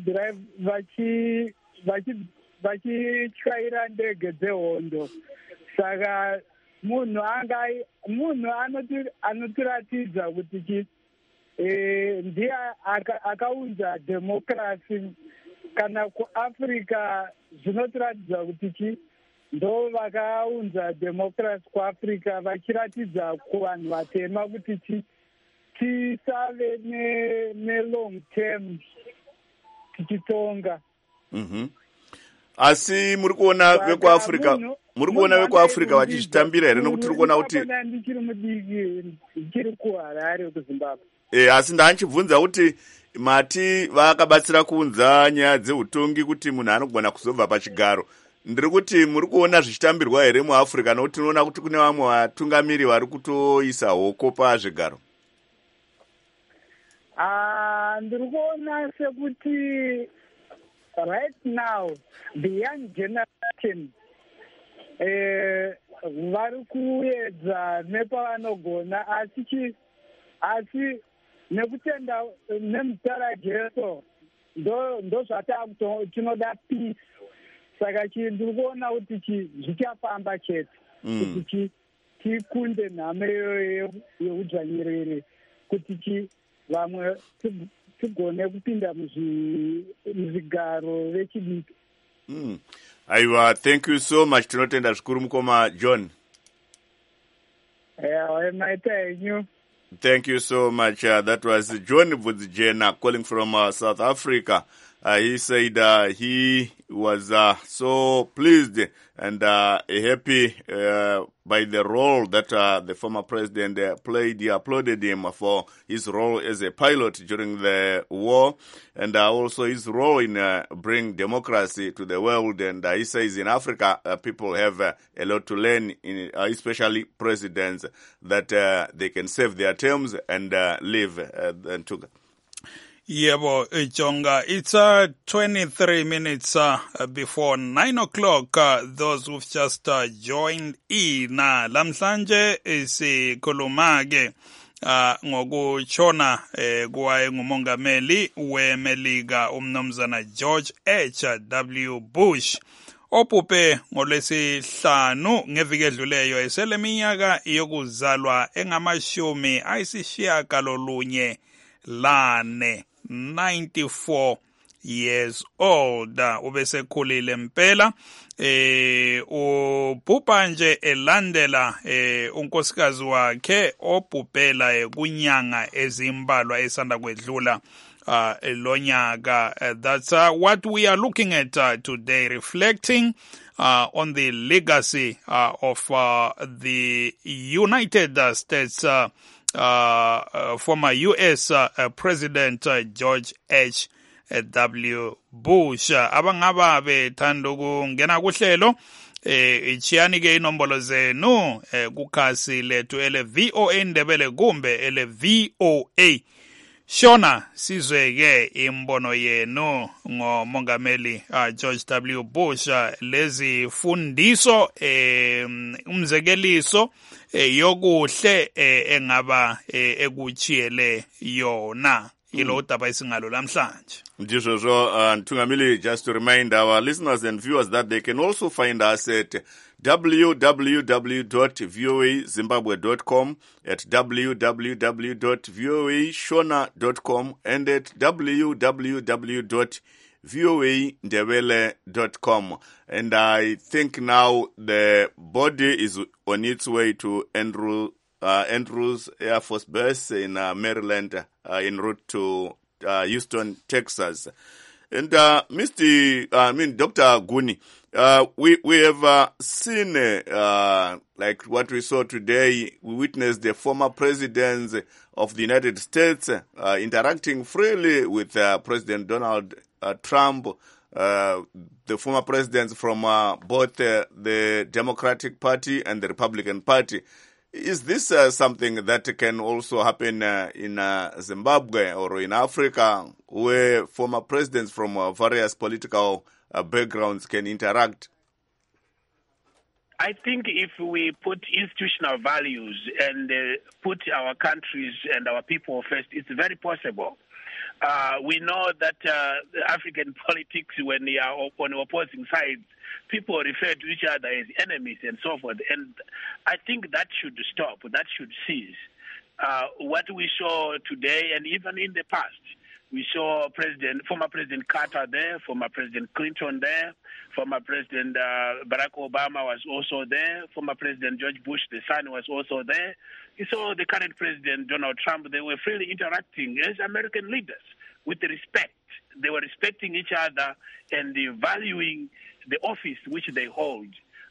Speaker 9: vachityaira ndege dzehondo. Saka munhu munhu anotiratidza kuti ndiye akaunza democracy kana kuAfrica. Zvinotiratidza kuti chi ndo vakaunza democracy kuAfrica, vachiratidza kuvanhu vatema kuti chi tisave ne long term tichitonga.
Speaker 1: Mhm. Asi muri kuona vekuAfrica muri kuona vekuafrica vachizvitambira here nokuti tiri kuona kuti
Speaker 9: ndichiri mudiki ndichiri kuharare kuzimbabwe
Speaker 1: e, asi ndanchibvunza kuti mati vakabatsira kuunza nyaya dzeutongi kuti munhu anogona kuzobva pachigaro. Ndiri kuti muri kuona zvichitambirwa here muafrica nokuti tinoona kuti kune vamwe vatungamiri vari kutoisa hoko pazvigaro.
Speaker 9: Ah, ndiri kuona sekuti right now the young generation eh vari kuedza nepavanogona asi asi nekutenda nemutara Jesu ndo ndo zvatinoda peace. Saka chi ndiri kuona kuti zvichafamba chete kuti tikunde nhamo yeudzvanyiriri kuti chi vamwe tigone kupinda muzvigaro vechidiki.
Speaker 1: Mm. Aiwa, thank you so much. Tinotenda zvikuru mukoma John.
Speaker 9: Yeah, maita henyu.
Speaker 1: Thank you so much. Uh, that was John Vudzijena calling from uh, South Africa. Uh, he said uh, he was uh, so pleased and uh, happy uh, by the role that uh, the former president uh, played. He applauded him for his role as a pilot during the war and uh, also his role in uh, bringing democracy to the world. And uh, he says in Africa, uh, people have uh, a lot to learn, in, uh, especially presidents, that uh, they can serve their terms and uh, live uh, and together.
Speaker 2: Yebo, Jonga. It's uh, twenty-three minutes uh, before nine o'clock. Uh, those who've just uh, joined in. Uh, lamhlanje isikhuluma-ke uh, ngokushona eh, kwaye ngumongameli weMelika umnumzana George H W Bush obhubhe ngolwesihlanu ngeviki edluleyo eseleminyaka yokuzalwa engamashumi ayisishiyagalolunye lane. ninety-four years old. Ubesekhulile mpela. Eh ubhubha nje elandela eh unkosikazi wakhe obhubhela kunyanga ezimbalwa esanda kwedlula uh lonyaka. Uh, that's uh, what we are looking at uh, today, reflecting uh, on the legacy uh, of uh, the United States uh, Uh, uh, former U S uh, uh, President uh, George H W Bush. Uh, abangaba bethanda ukungena kuhlelo eh ichiyani ke inombolo zenu eh, kukhasi lethu ele V O A Ndebele kumbe ele V O A Shona sizweke imbono yenu ngomongameli uh, George W Bush. Uh, lezi fundiso eh, umzekeliso eh, yokuhle eh, engaba eh, ekuchiyele yona ilo daba isingalo lamhlanje.
Speaker 1: Ndizvo uh, Ntungamili, just to remind our listeners and viewers that they can also find us at w w w dot v o a zimbabwe dot com, at w w w dot v o a shona dot com, and at w w w dot v o a ndebele dot com. And I think now the body is on its way to Andrew, uh, Andrews Air Force Base in uh, Maryland, uh, en route to uh, Houston, Texas. And uh, Mister Uh, I mean, Doctor Guni, uh, we we have uh, seen uh, like what we saw today. We witnessed the former presidents of the United States uh, interacting freely with uh, President Donald uh, Trump. Uh, the former presidents from uh, both uh, the Democratic Party and the Republican Party. Is this uh, something that can also happen uh, in uh, Zimbabwe or in Africa, where former presidents from uh, various political uh, backgrounds can interact?
Speaker 7: I think if we put institutional values and uh, put our countries and our people first, it's very possible. Uh, we know that uh, African politics, when they are on opposing sides, people refer to each other as enemies and so forth. And I think that should stop. That should cease. Uh, what we saw today and even in the past, we saw President, former President Carter there, former President Clinton there, former President uh, Barack Obama was also there, former President George Bush, the son, was also there. We saw the current President Donald Trump. They were freely interacting as American leaders with respect. They were respecting each other and valuing the office which they hold.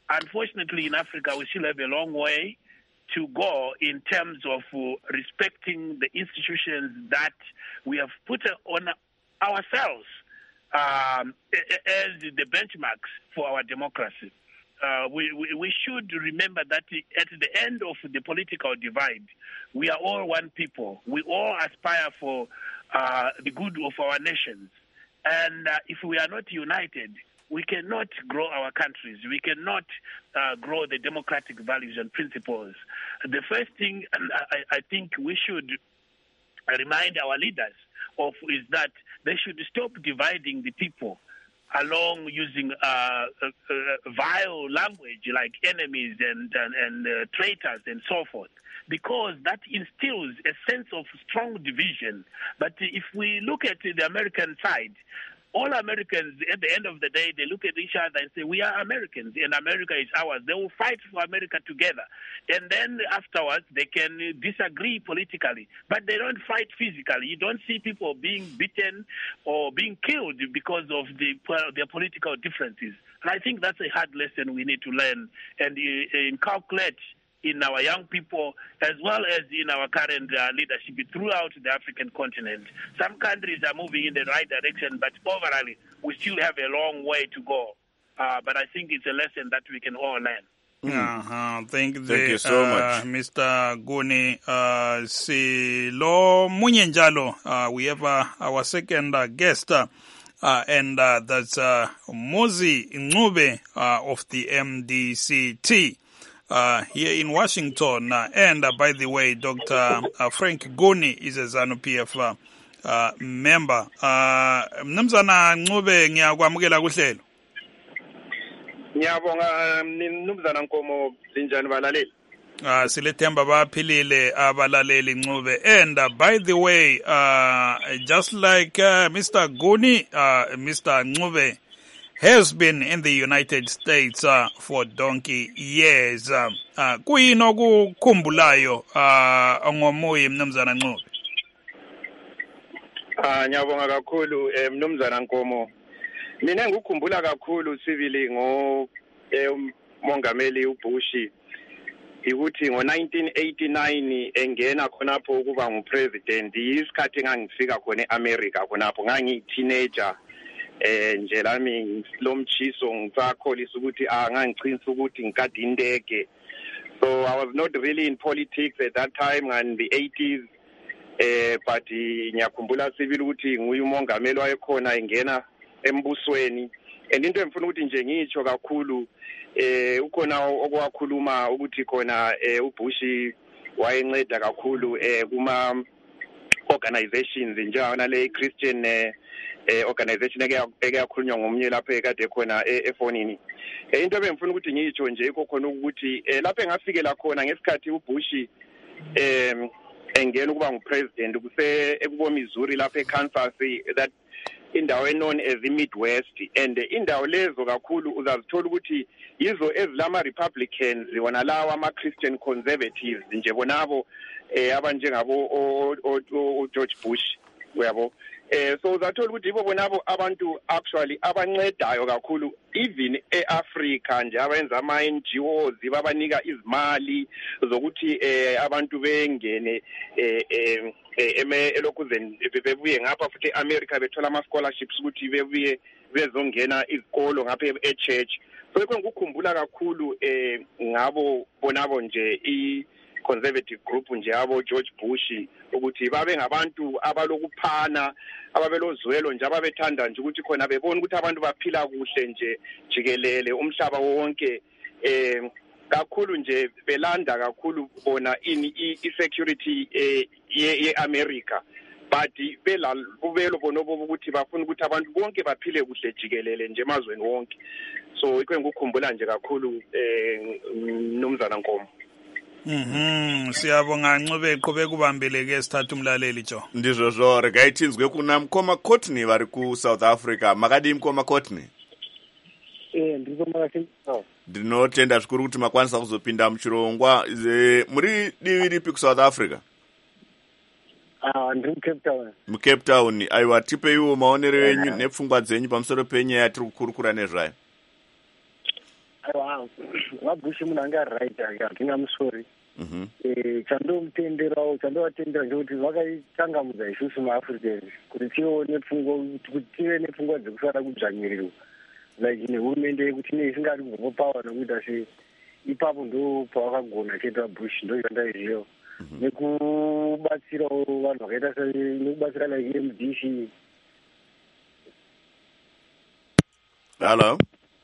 Speaker 7: unfortunately, in Africa, we still have a long way to go in terms of uh, respecting the institutions that we have put on ourselves um, as the benchmarks for our democracy. Uh, we, we, we should remember that at the end of the political divide, we are all one people. We all aspire for uh, the good of our nations. And uh, if we are not united, we cannot grow our countries. We cannot uh, grow the democratic values and principles. The first thing I, I think we should remind our leaders of is that they should stop dividing the people along using uh, uh, uh, vile language like enemies and, and, and uh, traitors and so forth, because that instills a sense of strong division. But if we look at the American side, all Americans, at the end of the day, they look at each other and say, we are Americans, and America is ours. They will fight for America together. And then afterwards, they can disagree politically, but they don't fight physically. You don't see people being beaten or being killed because of the, their political differences. And I think that's a hard lesson we need to learn and uh, inculcate in our young people as well as in our current uh, leadership throughout the African continent. Some countries are moving in the right direction, but overall, we still have a long way to go. Uh, but I think it's a lesson that we can all learn.
Speaker 2: Mm. Uh-huh. Thank,
Speaker 1: Thank
Speaker 2: the,
Speaker 1: you so
Speaker 2: uh,
Speaker 1: much.
Speaker 2: Mister Guni. Uh, Silo Munyenjalo, uh, we have uh, our second uh, guest, uh, uh, and uh, that's uh, Mozi Ncube uh, of the M D C T. Uh, here in Washington, uh, and uh, by the way, Doctor Uh, Frank Guni is a ZANU P F uh, uh, member. Uh, Mnumzana Ncube, ngiyakwamukela kuhlelo.
Speaker 10: Ngiyabonga Mnumzana Nkomo, linjani balaleli?
Speaker 2: Uh, silethemba baphilile abalaleli Ncube. And uh, by the way, uh, just like uh, Mister Guni, uh, Mister Ncube has been in the United States uh, for donkey years. Uh, uh, kuyini okukhumbulayo uh, ngomuyi Mnumzana Ncube?
Speaker 10: Ah, ngiyabonga kakhulu eh, Mnumzana Nkomo. Mina ngikukhumbula kakhulu sibili ngo eh, umongameli uBush ukuthi ngo nineteen eighty-nine engena khonapho ukuba ngupresident, isikhathi ngangifika khona eAmerica khonapho ngangiyi teenager. Eh nje lami lomchiso ngisakholisa ukuthi angangicinisa ukuthi ngikade indege. So I was not really in politics at that time in the eighties. Eh but ngiyakhumbula sibili ukuthi nguye umongameli wayekhona engena embusweni, and into emfuna ukuthi nje ngitsho kakhulu eh ukhona okwakhuluma ukuthi khona eh uBush wayenceda kakhulu eh kuma organizations njengana le Christian eh eh organization ekakhulunywa ngomnye lapha ekade khona efonini. Eh into ebengifuna ukuthi ngitsho nje ikho khona ukuthi lapha engafikela khona ngesikhathi uBush em engena ukuba ngupresident kuse ekubo Missouri lapha eKansas, that indawo known as the Midwest, and indawo lezo kakhulu uzazithola ukuthi yizo ezilama Republicans wona lawa ama Christian conservatives nje bonabo eh abanjengabo uGeorge Bush uyabo. Eh so uzathola ukuthi ibo bonabo abantu actually abancedayo kakhulu even eAfrica nje abenza ama N G Os babanika izimali zokuthi eh abantu bengene eh eh eme elokuzeni bebuye ngapha futhi eAmerica bethola ama scholarships ukuthi bebuye bezongena izikolo ngapha eChurch. So ngikukhumbula kakhulu eh ngabo bonabo nje i conservative group nje abo George Bush ukuthi babe ngabantu abalokuphana, ababelozwelo nje, ababethanda nje ukuthi khona bebona ukuthi abantu baphila kuhle nje jikelele umhlaba wonke. Eh kakhulu nje belanda kakhulu bona in i-security eh ye-America, but bela ubelo bonobo ukuthi bafuna ukuthi abantu bonke baphile kuhle jikelele nje emazweni wonke. So ikho ngikukhumbula nje kakhulu eh Mnumzana Nkomo.
Speaker 2: Mhm, siyabonga Ncube qhubeka ubambile ke sithatha umlaleli jo.
Speaker 1: Ndizvo zvo regaitsinzwe kuna Mkoma Courtney vari ku South Africa. Makadi Mkoma Courtney?
Speaker 11: Eh ndizvo makashinga.
Speaker 1: Ndinotenda zvikuru kuti makwanisa kuzopinda muchirongwa. Muri divi ripi ku South Africa?
Speaker 11: Ah, ndiri mu Cape Town. Mu
Speaker 1: Cape Town. Aiwa, tipeiwo maonero enyu nepfungwa dzenyu pamusoro penyaya yatiri kukurukura nezvayo.
Speaker 11: Wow. Wabushi munanga right aka ngingamsori.
Speaker 1: Mhm.
Speaker 11: Eh chando mtendera chando atendera nje vakatanga mudza isusu maAfricans kuti tione pfungwa kuti tive nepfungwa dzekusara kudzvanyiriro like nehurumende yekuti neisingari kumbopawa nokuti asi ipapo ndo pavakagona cheta Bush ndo zvandaiziva nekubatsirawo vanhu vakaita nekubatsira like M D C.
Speaker 1: Hello.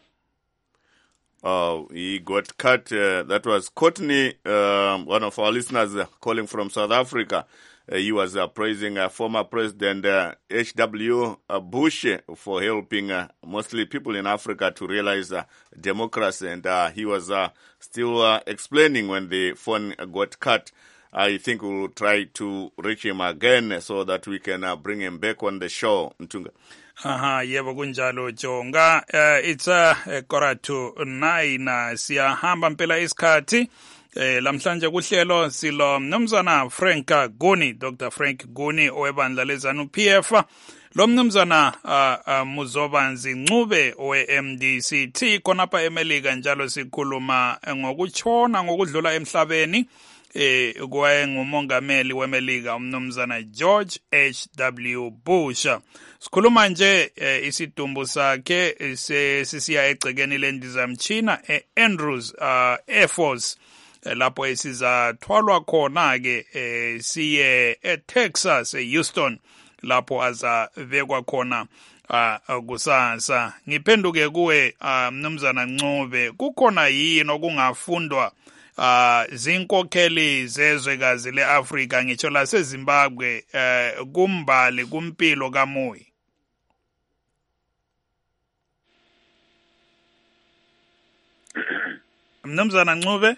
Speaker 1: Oh, he got cut. Uh, that was Courtney, uh, one of our listeners uh, calling from South Africa. Uh, he was uh, praising uh, former President uh, H W Bush for helping uh, mostly people in Africa to realize uh, democracy. And uh, he was uh, still uh, explaining when the phone got cut. I think we'll try to reach him again so that we can uh, bring him back on the show. Ntunga.
Speaker 2: Aha, yebo kunjalo Jonga. Uh, it's a uh, quarter to nine. Uh, siyahamba mpela isikhathi. Eh lamhlanje kuhlelo silo mnumzana Frank Guni, Doctor Frank Guni owebandla lezanu P F. Lo mnumzana uh, uh, Muzobanzi Ncube owe M D C T khonapha eMelika njalo sikhuluma ngokutshona ngokudlula emhlabeni eh kwaye ngumongameli weMelika umnumzana George H W Bush. Sikhuluma nje eh, isidumbu sakhe sesiya egcekeni lendizamtshina eAndrews uh, Air Force lapho esizathwalwa khona ke eh, siye eTexas eHouston lapho azabekwa khona uh, kusasa. Ngiphenduke kuwe uh, mnumzana Ncube, kukhona yini okungafundwa uh, zinkokheli zezwekazi leAfrika ngitsho laseZimbabwe uh, kumbali kumpilo kaMuyi? Mnumzana Ncube?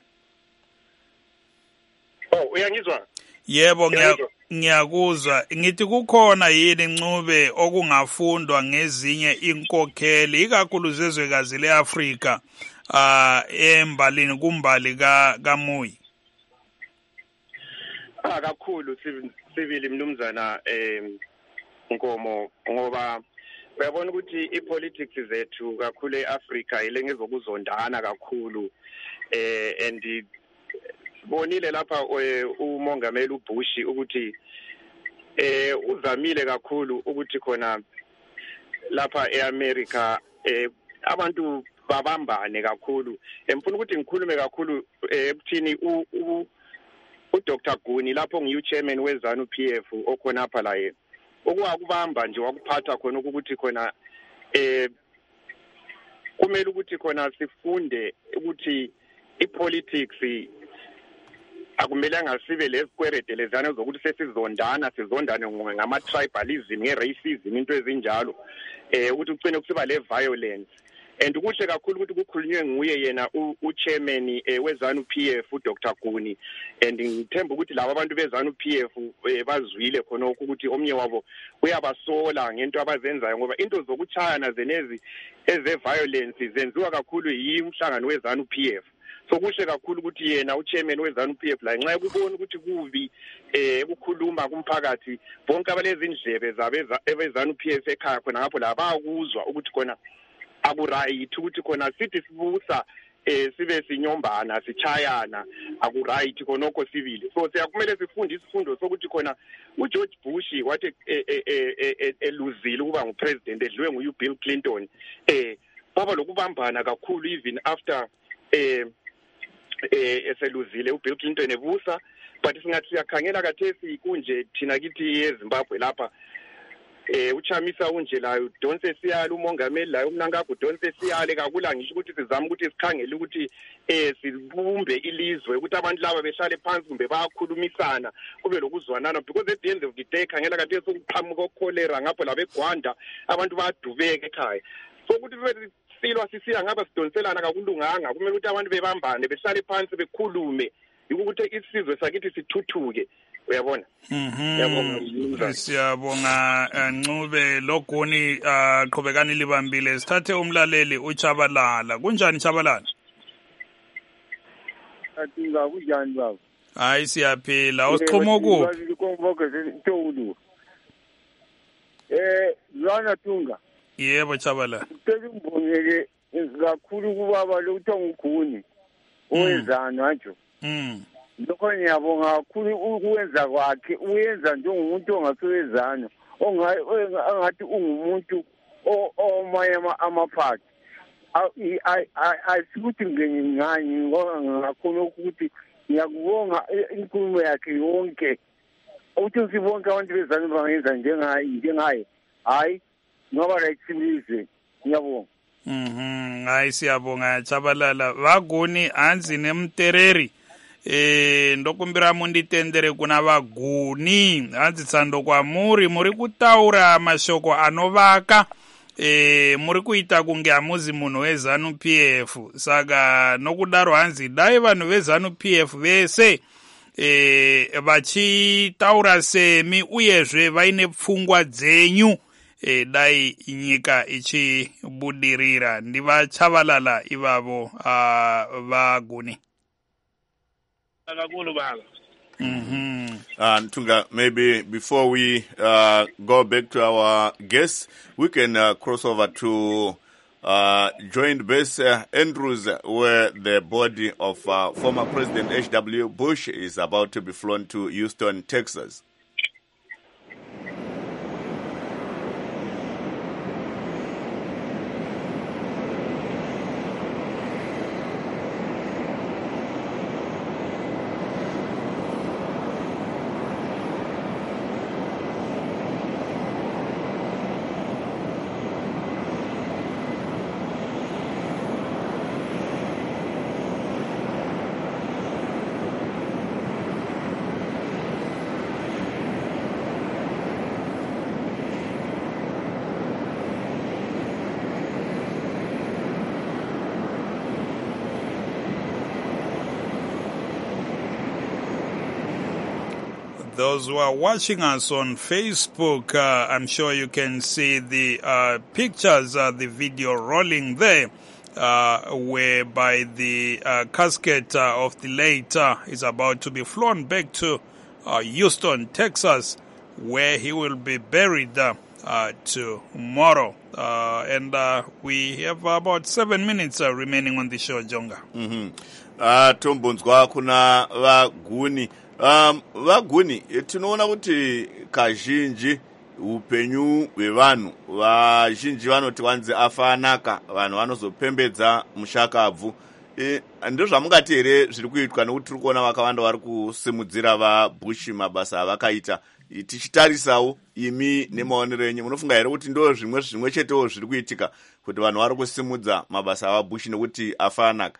Speaker 10: Oh, uyangizwa?
Speaker 2: Yebo, ngiyakuzwa. Ngithi kukhona yini Ncube okungafundwa ngezinye inkokheli ikakhulu zezwekazi leAfrika ah embalini kumbali ka kaMuyi?
Speaker 10: Ah kakhulu sivili mnumzana eh Nkomo ngoba uyabona ukuthi ipolitics zethu kakhulu eAfrika ilengezokuzondana kakhulu eh and bonile lapha umongameli uBush ukuthi eh uzamile kakhulu ukuthi khona lapha eAmerica eh abantu babambane kakhulu. Emfuna ukuthi ngikhulume kakhulu ebuthini u uDoctor Guni lapho ngiyu chairman wezanu P F okhona apha la yena. Okwakubamba nje wakuphatha khona ukuthi khona eh kumele ukuthi khona sifunde ukuthi ipolitics akumelanga sibe lesikwerede lezana zokuthi sesizondana sizondane ngama tribalism nge-racism into ezinjalo eh ukuthi ugcine kusiba le violence. And kuhle kakhulu ukuthi kukhulunywe nguye yena uchairman wezanu P F uDoctor Guni, and ngithemba ukuthi laba abantu bezanu P F bazwile khona ukuthi omnye wabo uyabasola ngento abazenzayo ngoba into zokuchayana zenezi eze violence zenziwa kakhulu yimhlangano wezanu P F. So kuhle kakhulu ukuthi yena uchairman wezanu P F la nxa ekubona ukuthi kubi eh ukukhuluma kumphakathi bonke abalezi indlebe zabeza ebezanu P F ekhaya khona ngapho la bayakuzwa ukuthi khona akuright ukuthi khona sithi sibusa eh sibe sinyombana sichayana akuright khonoko civil. So siyakumele sifunde isifundo sokuthi khona uGeorge Bush wathi eluzile ukuba ngupresident edliwe nguyu Bill Clinton eh baba lokubambana kakhulu even after eh eh eseluzile uBill Clinton ebusa, but singathi siyakhangela kathesi kunje thina kithi eZimbabwe lapha eh uchamisa unje la udonse siyala umongameli la umnankakho udonse siyale kakula ngisho ukuthi sizama ukuthi sikhangele ukuthi eh sibumbe ilizwe ukuthi abantu laba behlale phansi kumbe bayakhulumisana kube lokuzwanana, because at the end of the day khangela kathesi ukuqhamuka kokholera ngapho la beGwanda abantu bayadubeka ekhaya. So ukuthi silwa sisiya ngaba sidonselana kakulunganga, kumele ukuthi abantu bebambane behlale phansi bekhulume ukuthi isizwe sakithi sithuthuke. Uyabona?
Speaker 2: Mhm. Siyabonga Ncube Loguni aqhubekani libambile. Sithathe umlaleli uChabalala. Kunjani Chabalala?
Speaker 11: Atinga kunjani baba?
Speaker 2: Hayi siyaphila. Usixhuma ku?
Speaker 11: Eh, Lwana Tunga.
Speaker 2: Yebo Chabalala.
Speaker 11: Ngicela umbongeke
Speaker 12: kakhulu kubaba lokuthiwa nguguni owezana wajo lokho ngiyabonga kakhulu ukwenza kwakhe uyenza njengomuntu ongasowezana ongathi ungumuntu omanye amaphathi asikuthi ngengani ngakhona ukuthi ngiyakubonga inkulumo yakhe yonke ukuthi sibonke abantu bezana bangenza njengaye njengaye hayi ngoba rayitsimize ngiyabonga.
Speaker 2: Mhm, hayi siyabonga Chabalala. Vaguni hanzi nemtereri eh ndokumbira munditendere kuna vaguni hanzi tsando kwa muri muri kutaura mashoko anovaka eh muri kuita kunge amuzi munhu weZanu P F saka nokudaro hanzi dai vanhu veZanu P F vese eh vachitaura semi uyezve vaine pfungwa dzenyu e dai nyika ichibudirira ndivachavalala ivavo uh, vaguni.
Speaker 1: Mm-hmm. Uh, Ntunga, maybe before we uh, go back to our guests, we can uh, cross over to uh, Joint Base uh, Andrews, where the body of uh, former President H W Bush is about to be flown to Houston, Texas.
Speaker 2: Those who are watching us on Facebook, uh, I'm sure you can see the uh, pictures, uh, the video rolling there, uh, whereby the uh, casket uh, of the late uh, is about to be flown back to uh, Houston, Texas, where he will be buried uh, uh, tomorrow. Uh, and uh, we have about seven minutes uh, remaining on the show, Jonga.
Speaker 1: Mm-hmm. Uh, tombonzwa kuna vaguni. Um, vaguni tinoona kuti kazhinji upenyu hwevanhu vazhinji vanoti wanzi afa anaka vanhu vanozopembedza mushakabvu. E, ndozvamungati here zviri kuitwa nekuti tiri kuona vakawanda vari kusimudzira vaBush mabasa avakaita. Tichitarisawo imi nemaonero enyu munofunga here kuti ndo zvimwe zvimwe chetewo zviri kuitika kuti vanhu vari kusimudza mabasa avaBush nekuti afa anaka?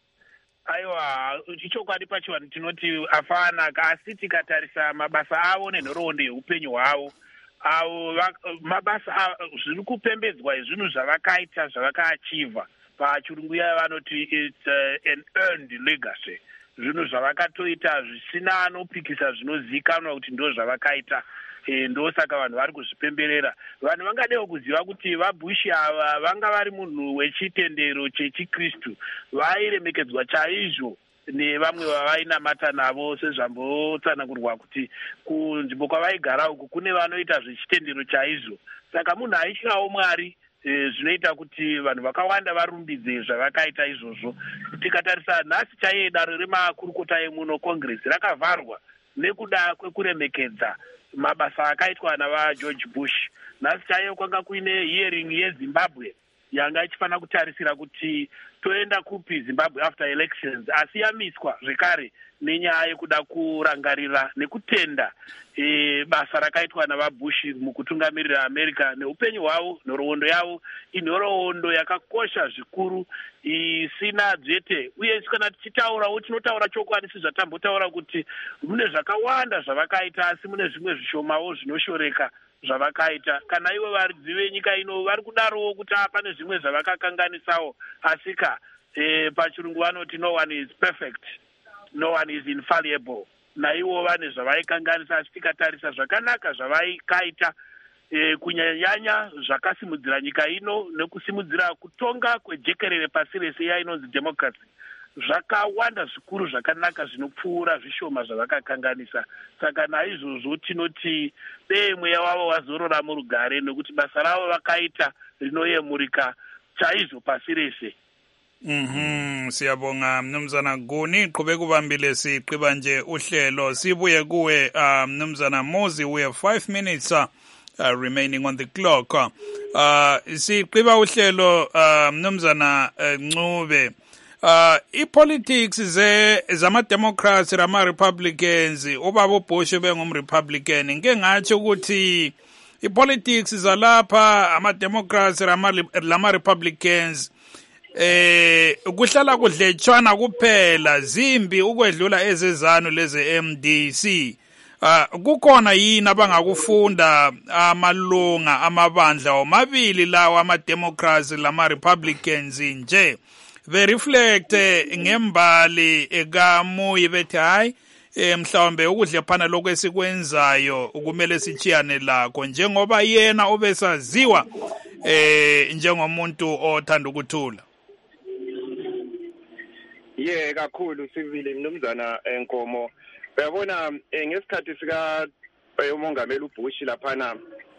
Speaker 7: Aiwa, ichokwadi pachivanhu tinoti afanaka, asi tikatarisa mabasa avo nenhoroondo yeupenyu hwavo avo mabasa zviri kupembedzwa zvinhu zvavakaita zvavakaachiva pachirungu yavo vanoti it's uh, an earned legacy, zvinhu zvavakatoita zvisina anopikisa zvinozikanwa kuti ndo zvavakaita. E, ndo saka vanhu vari kuzvipemberera. Vanhu vangadewo kuziva kuti vaBush ava vanga vari munhu wechitendero chechikristu vairemekedzwa chaizvo nevamwe vavainamata navo, sezvambotsanangurwa kuti kunzvimbo kwavaigara uku kune vanoita zvechitendero chaizvo. Saka munhu aityawo Mwari e, zvinoita kuti vanhu vakawanda varumbidze zvavakaita izvozvo. Tikatarisa nhasi chaiye dare remakurukota emuno Congress rakavharwa nekuda kwekuremekedza mabasa akaitwa navaGeorge Bush. Nhasi chaiyo kwanga kuine hearing yeZimbabwe yanga ichifanira kutarisira kuti toenda kupi Zimbabwe after elections, asi yamiswa zvekare nenyaya yekuda kurangarira nekutenda e, basa rakaitwa navaBush mukutungamirira America neupenyu hwavo, nhoroondo yavo inhoroondo yakakosha zvikuru isina dzete. Uye kana tichitaurawo tinotaura chokwadi sezvatambotaura kuti mune zvakawanda zvavakaita asi mune zvimwe zvishomawo zvinoshoreka zvavakaita. Kana ivo varidzi venyika ino vari kudarowo kuti pane zvimwe zvavakakanganisawo, asika e, pachirungu vanoti no one is perfect, no one is infallible. Naivo vane zvavaikanganisa, asi tikatarisa zvakanaka zvavaikaita e, kunyanyanya zvakasimudzira nyika ino nekusimudzira kutonga kwejekerere pasi rese yainonzi democracy, zvakawanda zvikuru zvakanaka zvinopfuura zvishoma zvavakakanganisa. Saka naizvozvo tinoti dei mweya wavo wazorora murugare, nekuti basa ravo vakaita rinoyemurika. chayizo pasirese.
Speaker 2: Mhm, siyabonga mnumzana Guni, qhubeka ubambile siqiba nje uhlelo. Sibuye kuwe uh, mnumzana Mozi, we have five minutes uh, uh, remaining on the clock. Uh, siqiba uhlelo uh, mnumzana uh, Ncube. Uh, i-politics ze zama-democrats rama-republicans ubaba uBush bengumrepublican ngeke ngathi ukuthi i-politics zalapha ama-democrats lama-republicans eh kuhlala kudletshwana kuphela zimbi ukwedlula ezezanu leze M D C. Uh, kukhona yini abangakufunda amalunga amabandla omabili lawa ama-democrats lama-republicans nje veriflecte ngembali ekamuyi bethi hayi mhlawumbe ukudlephana lokho esikwenzayo ukumele sichiyane lakho njengoba yena obesaziwa eh njengomuntu othanda ukuthula.
Speaker 10: Ye kakhulu sivile mnumzana Nkomo. Uyabona ngesikhathi sika umongameli uBush laphana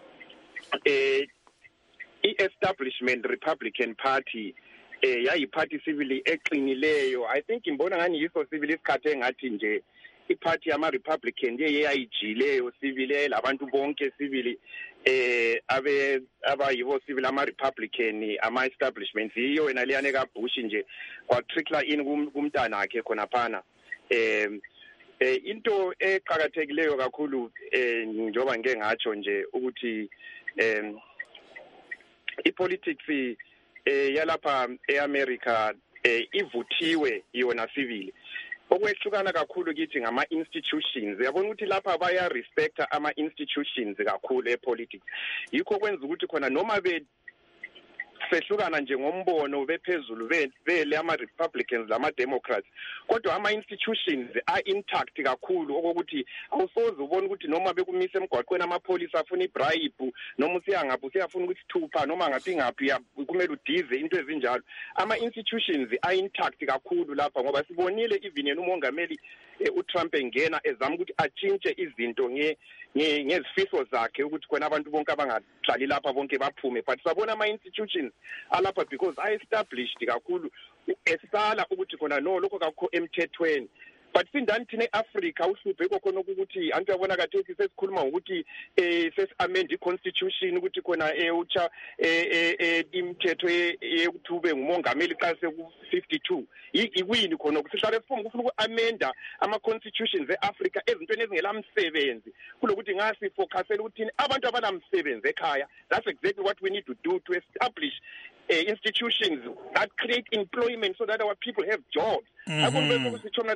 Speaker 10: eh i-establishment Republican Party eh yayiparty civil eqinileyo. I think imbona ngani yiso civil isikhathe ngathi nje iparty yama Republican ye yayijileyo civil labantu bonke civil eh abe abayibo civil ama Republican ama establishments yiyo wena liyane ka Bush nje kwa trickler in kumntana wakhe khona phana. eh eh into eqhakathekileyo kakhulu eh njoba ngeke ngatsho nje ukuthi eh ipolitics eh yalapha eAmerica eh ivuthiwe yona civil. Okwehlukana kakhulu kithi ngama institutions. Uyabona ukuthi lapha baya respecta ama institutions kakhulu epolitics. Yikho kwenza ukuthi khona noma be sehlukana nje ngombono bephezulu bele ama Republicans lama Democrats, kodwa ama institutions are intact kakhulu okokuthi awusoze ubone ukuthi noma bekumise emgwaqweni amapolice afuna ibribe noma usiyangaphi usiyafuna ukuthi thupha noma ngaphi ngaphi kumele udize into ezinjalo. Ama institutions are intact kakhulu lapha ngoba sibonile even yena umongameli uTrump engena ezama ukuthi achintshe izinto nge ngezifiso zakhe ukuthi khona abantu bonke abangahlali lapha bonke baphume, but sabona ama institutions alapha because I established kakhulu esala ukuthi khona no lokho kakho emthethweni. But sindani thina eAfrica uhluphe khona ukuthi antu yabona kathesi sesikhuluma ukuthi eh sesi-amend i-constitution ukuthi khona eh ucha eh imithetho yekuthube ngumongameli xa seku fifty-two ikwini khona kusihlale sifuna ukufuna uku-amenda ama-constitutions e-Africa ezintweni ezingelamsebenzi kulokuthi ngasi focusela ukuthi abantu abanamsebenzi ekhaya. That's exactly what we need to do to establish uh, institutions that create employment so that our people have jobs.
Speaker 2: Mm-hmm.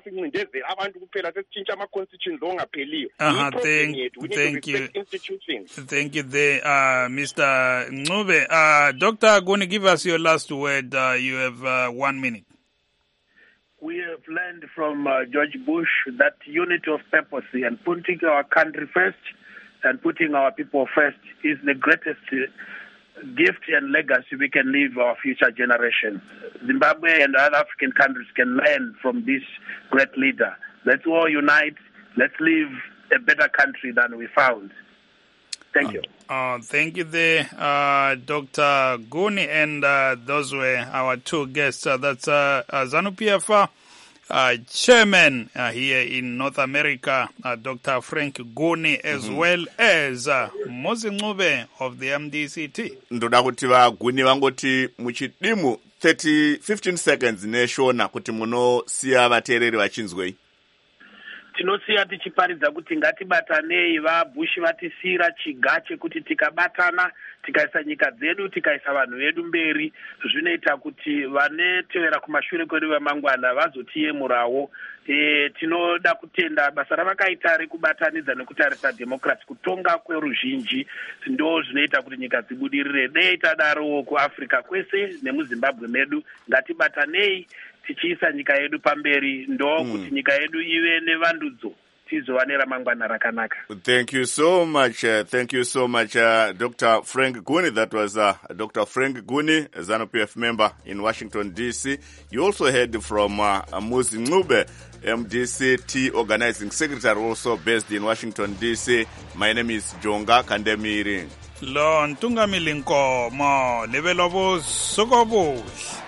Speaker 2: Uh-huh, thank, thank you. Thank you there, uh, Mister Ncube. Uh, Doctor Guni, give us your last word. Uh, you have uh, one minute.
Speaker 7: We have learned from uh, George Bush that unity of purpose and putting our country first and putting our people first is the greatest uh, gift and legacy we can leave our future generations. Zimbabwe and other African countries can learn from this great leader. Let's all unite. Let's leave a better country than we found. Thank you.
Speaker 2: Uh, uh, thank you there, uh, Doctor Guni, and uh, those were our two guests. Uh, that's uh, uh, ZANU-P F, uh, uh, Chairman uh, here in North America, uh, Doctor Frank Guni, as mm-hmm. well as uh, Mozi Ncube of the M D C T.
Speaker 1: Ndoda kuti va Guni vangoti muchidimu thirty fifteen seconds neshona kuti muno siya vateereri vachinzwei.
Speaker 7: Tinosiya tichiparidza kuti ngatibatanei vaBush vatisira chiga chekuti tikabatana tikaisa nyika dzedu tikaisa vanhu vedu mberi zvinoita kuti vanetevera kumashure kwedu vemangwana vazotiyemurawo. E, tinoda kutenda basa ravakaita rekubatanidza nekutarisa democracy kutonga kweruzhinji ndo zvinoita kuti nyika dzibudirire. Dei tadarowo kuAfrica kwese nemuZimbabwe medu ngatibatanei tichiisa nyika yedu pamberi ndo kuti mm. nyika yedu ive nevandudzo tizova neramangwana rakanaka.
Speaker 1: Thank you so much. Uh, thank you so much, uh, Doctor Frank Guni. That was uh, Doctor Frank Guni, a ZANU-P F member in Washington, D C. You also heard from uh, Mozi Ncube, M D C T Organizing Secretary, also based in Washington, D C. My name is Jonga Kandemiri.
Speaker 2: lo ntungamili nkomo lebelo busuku obuhle.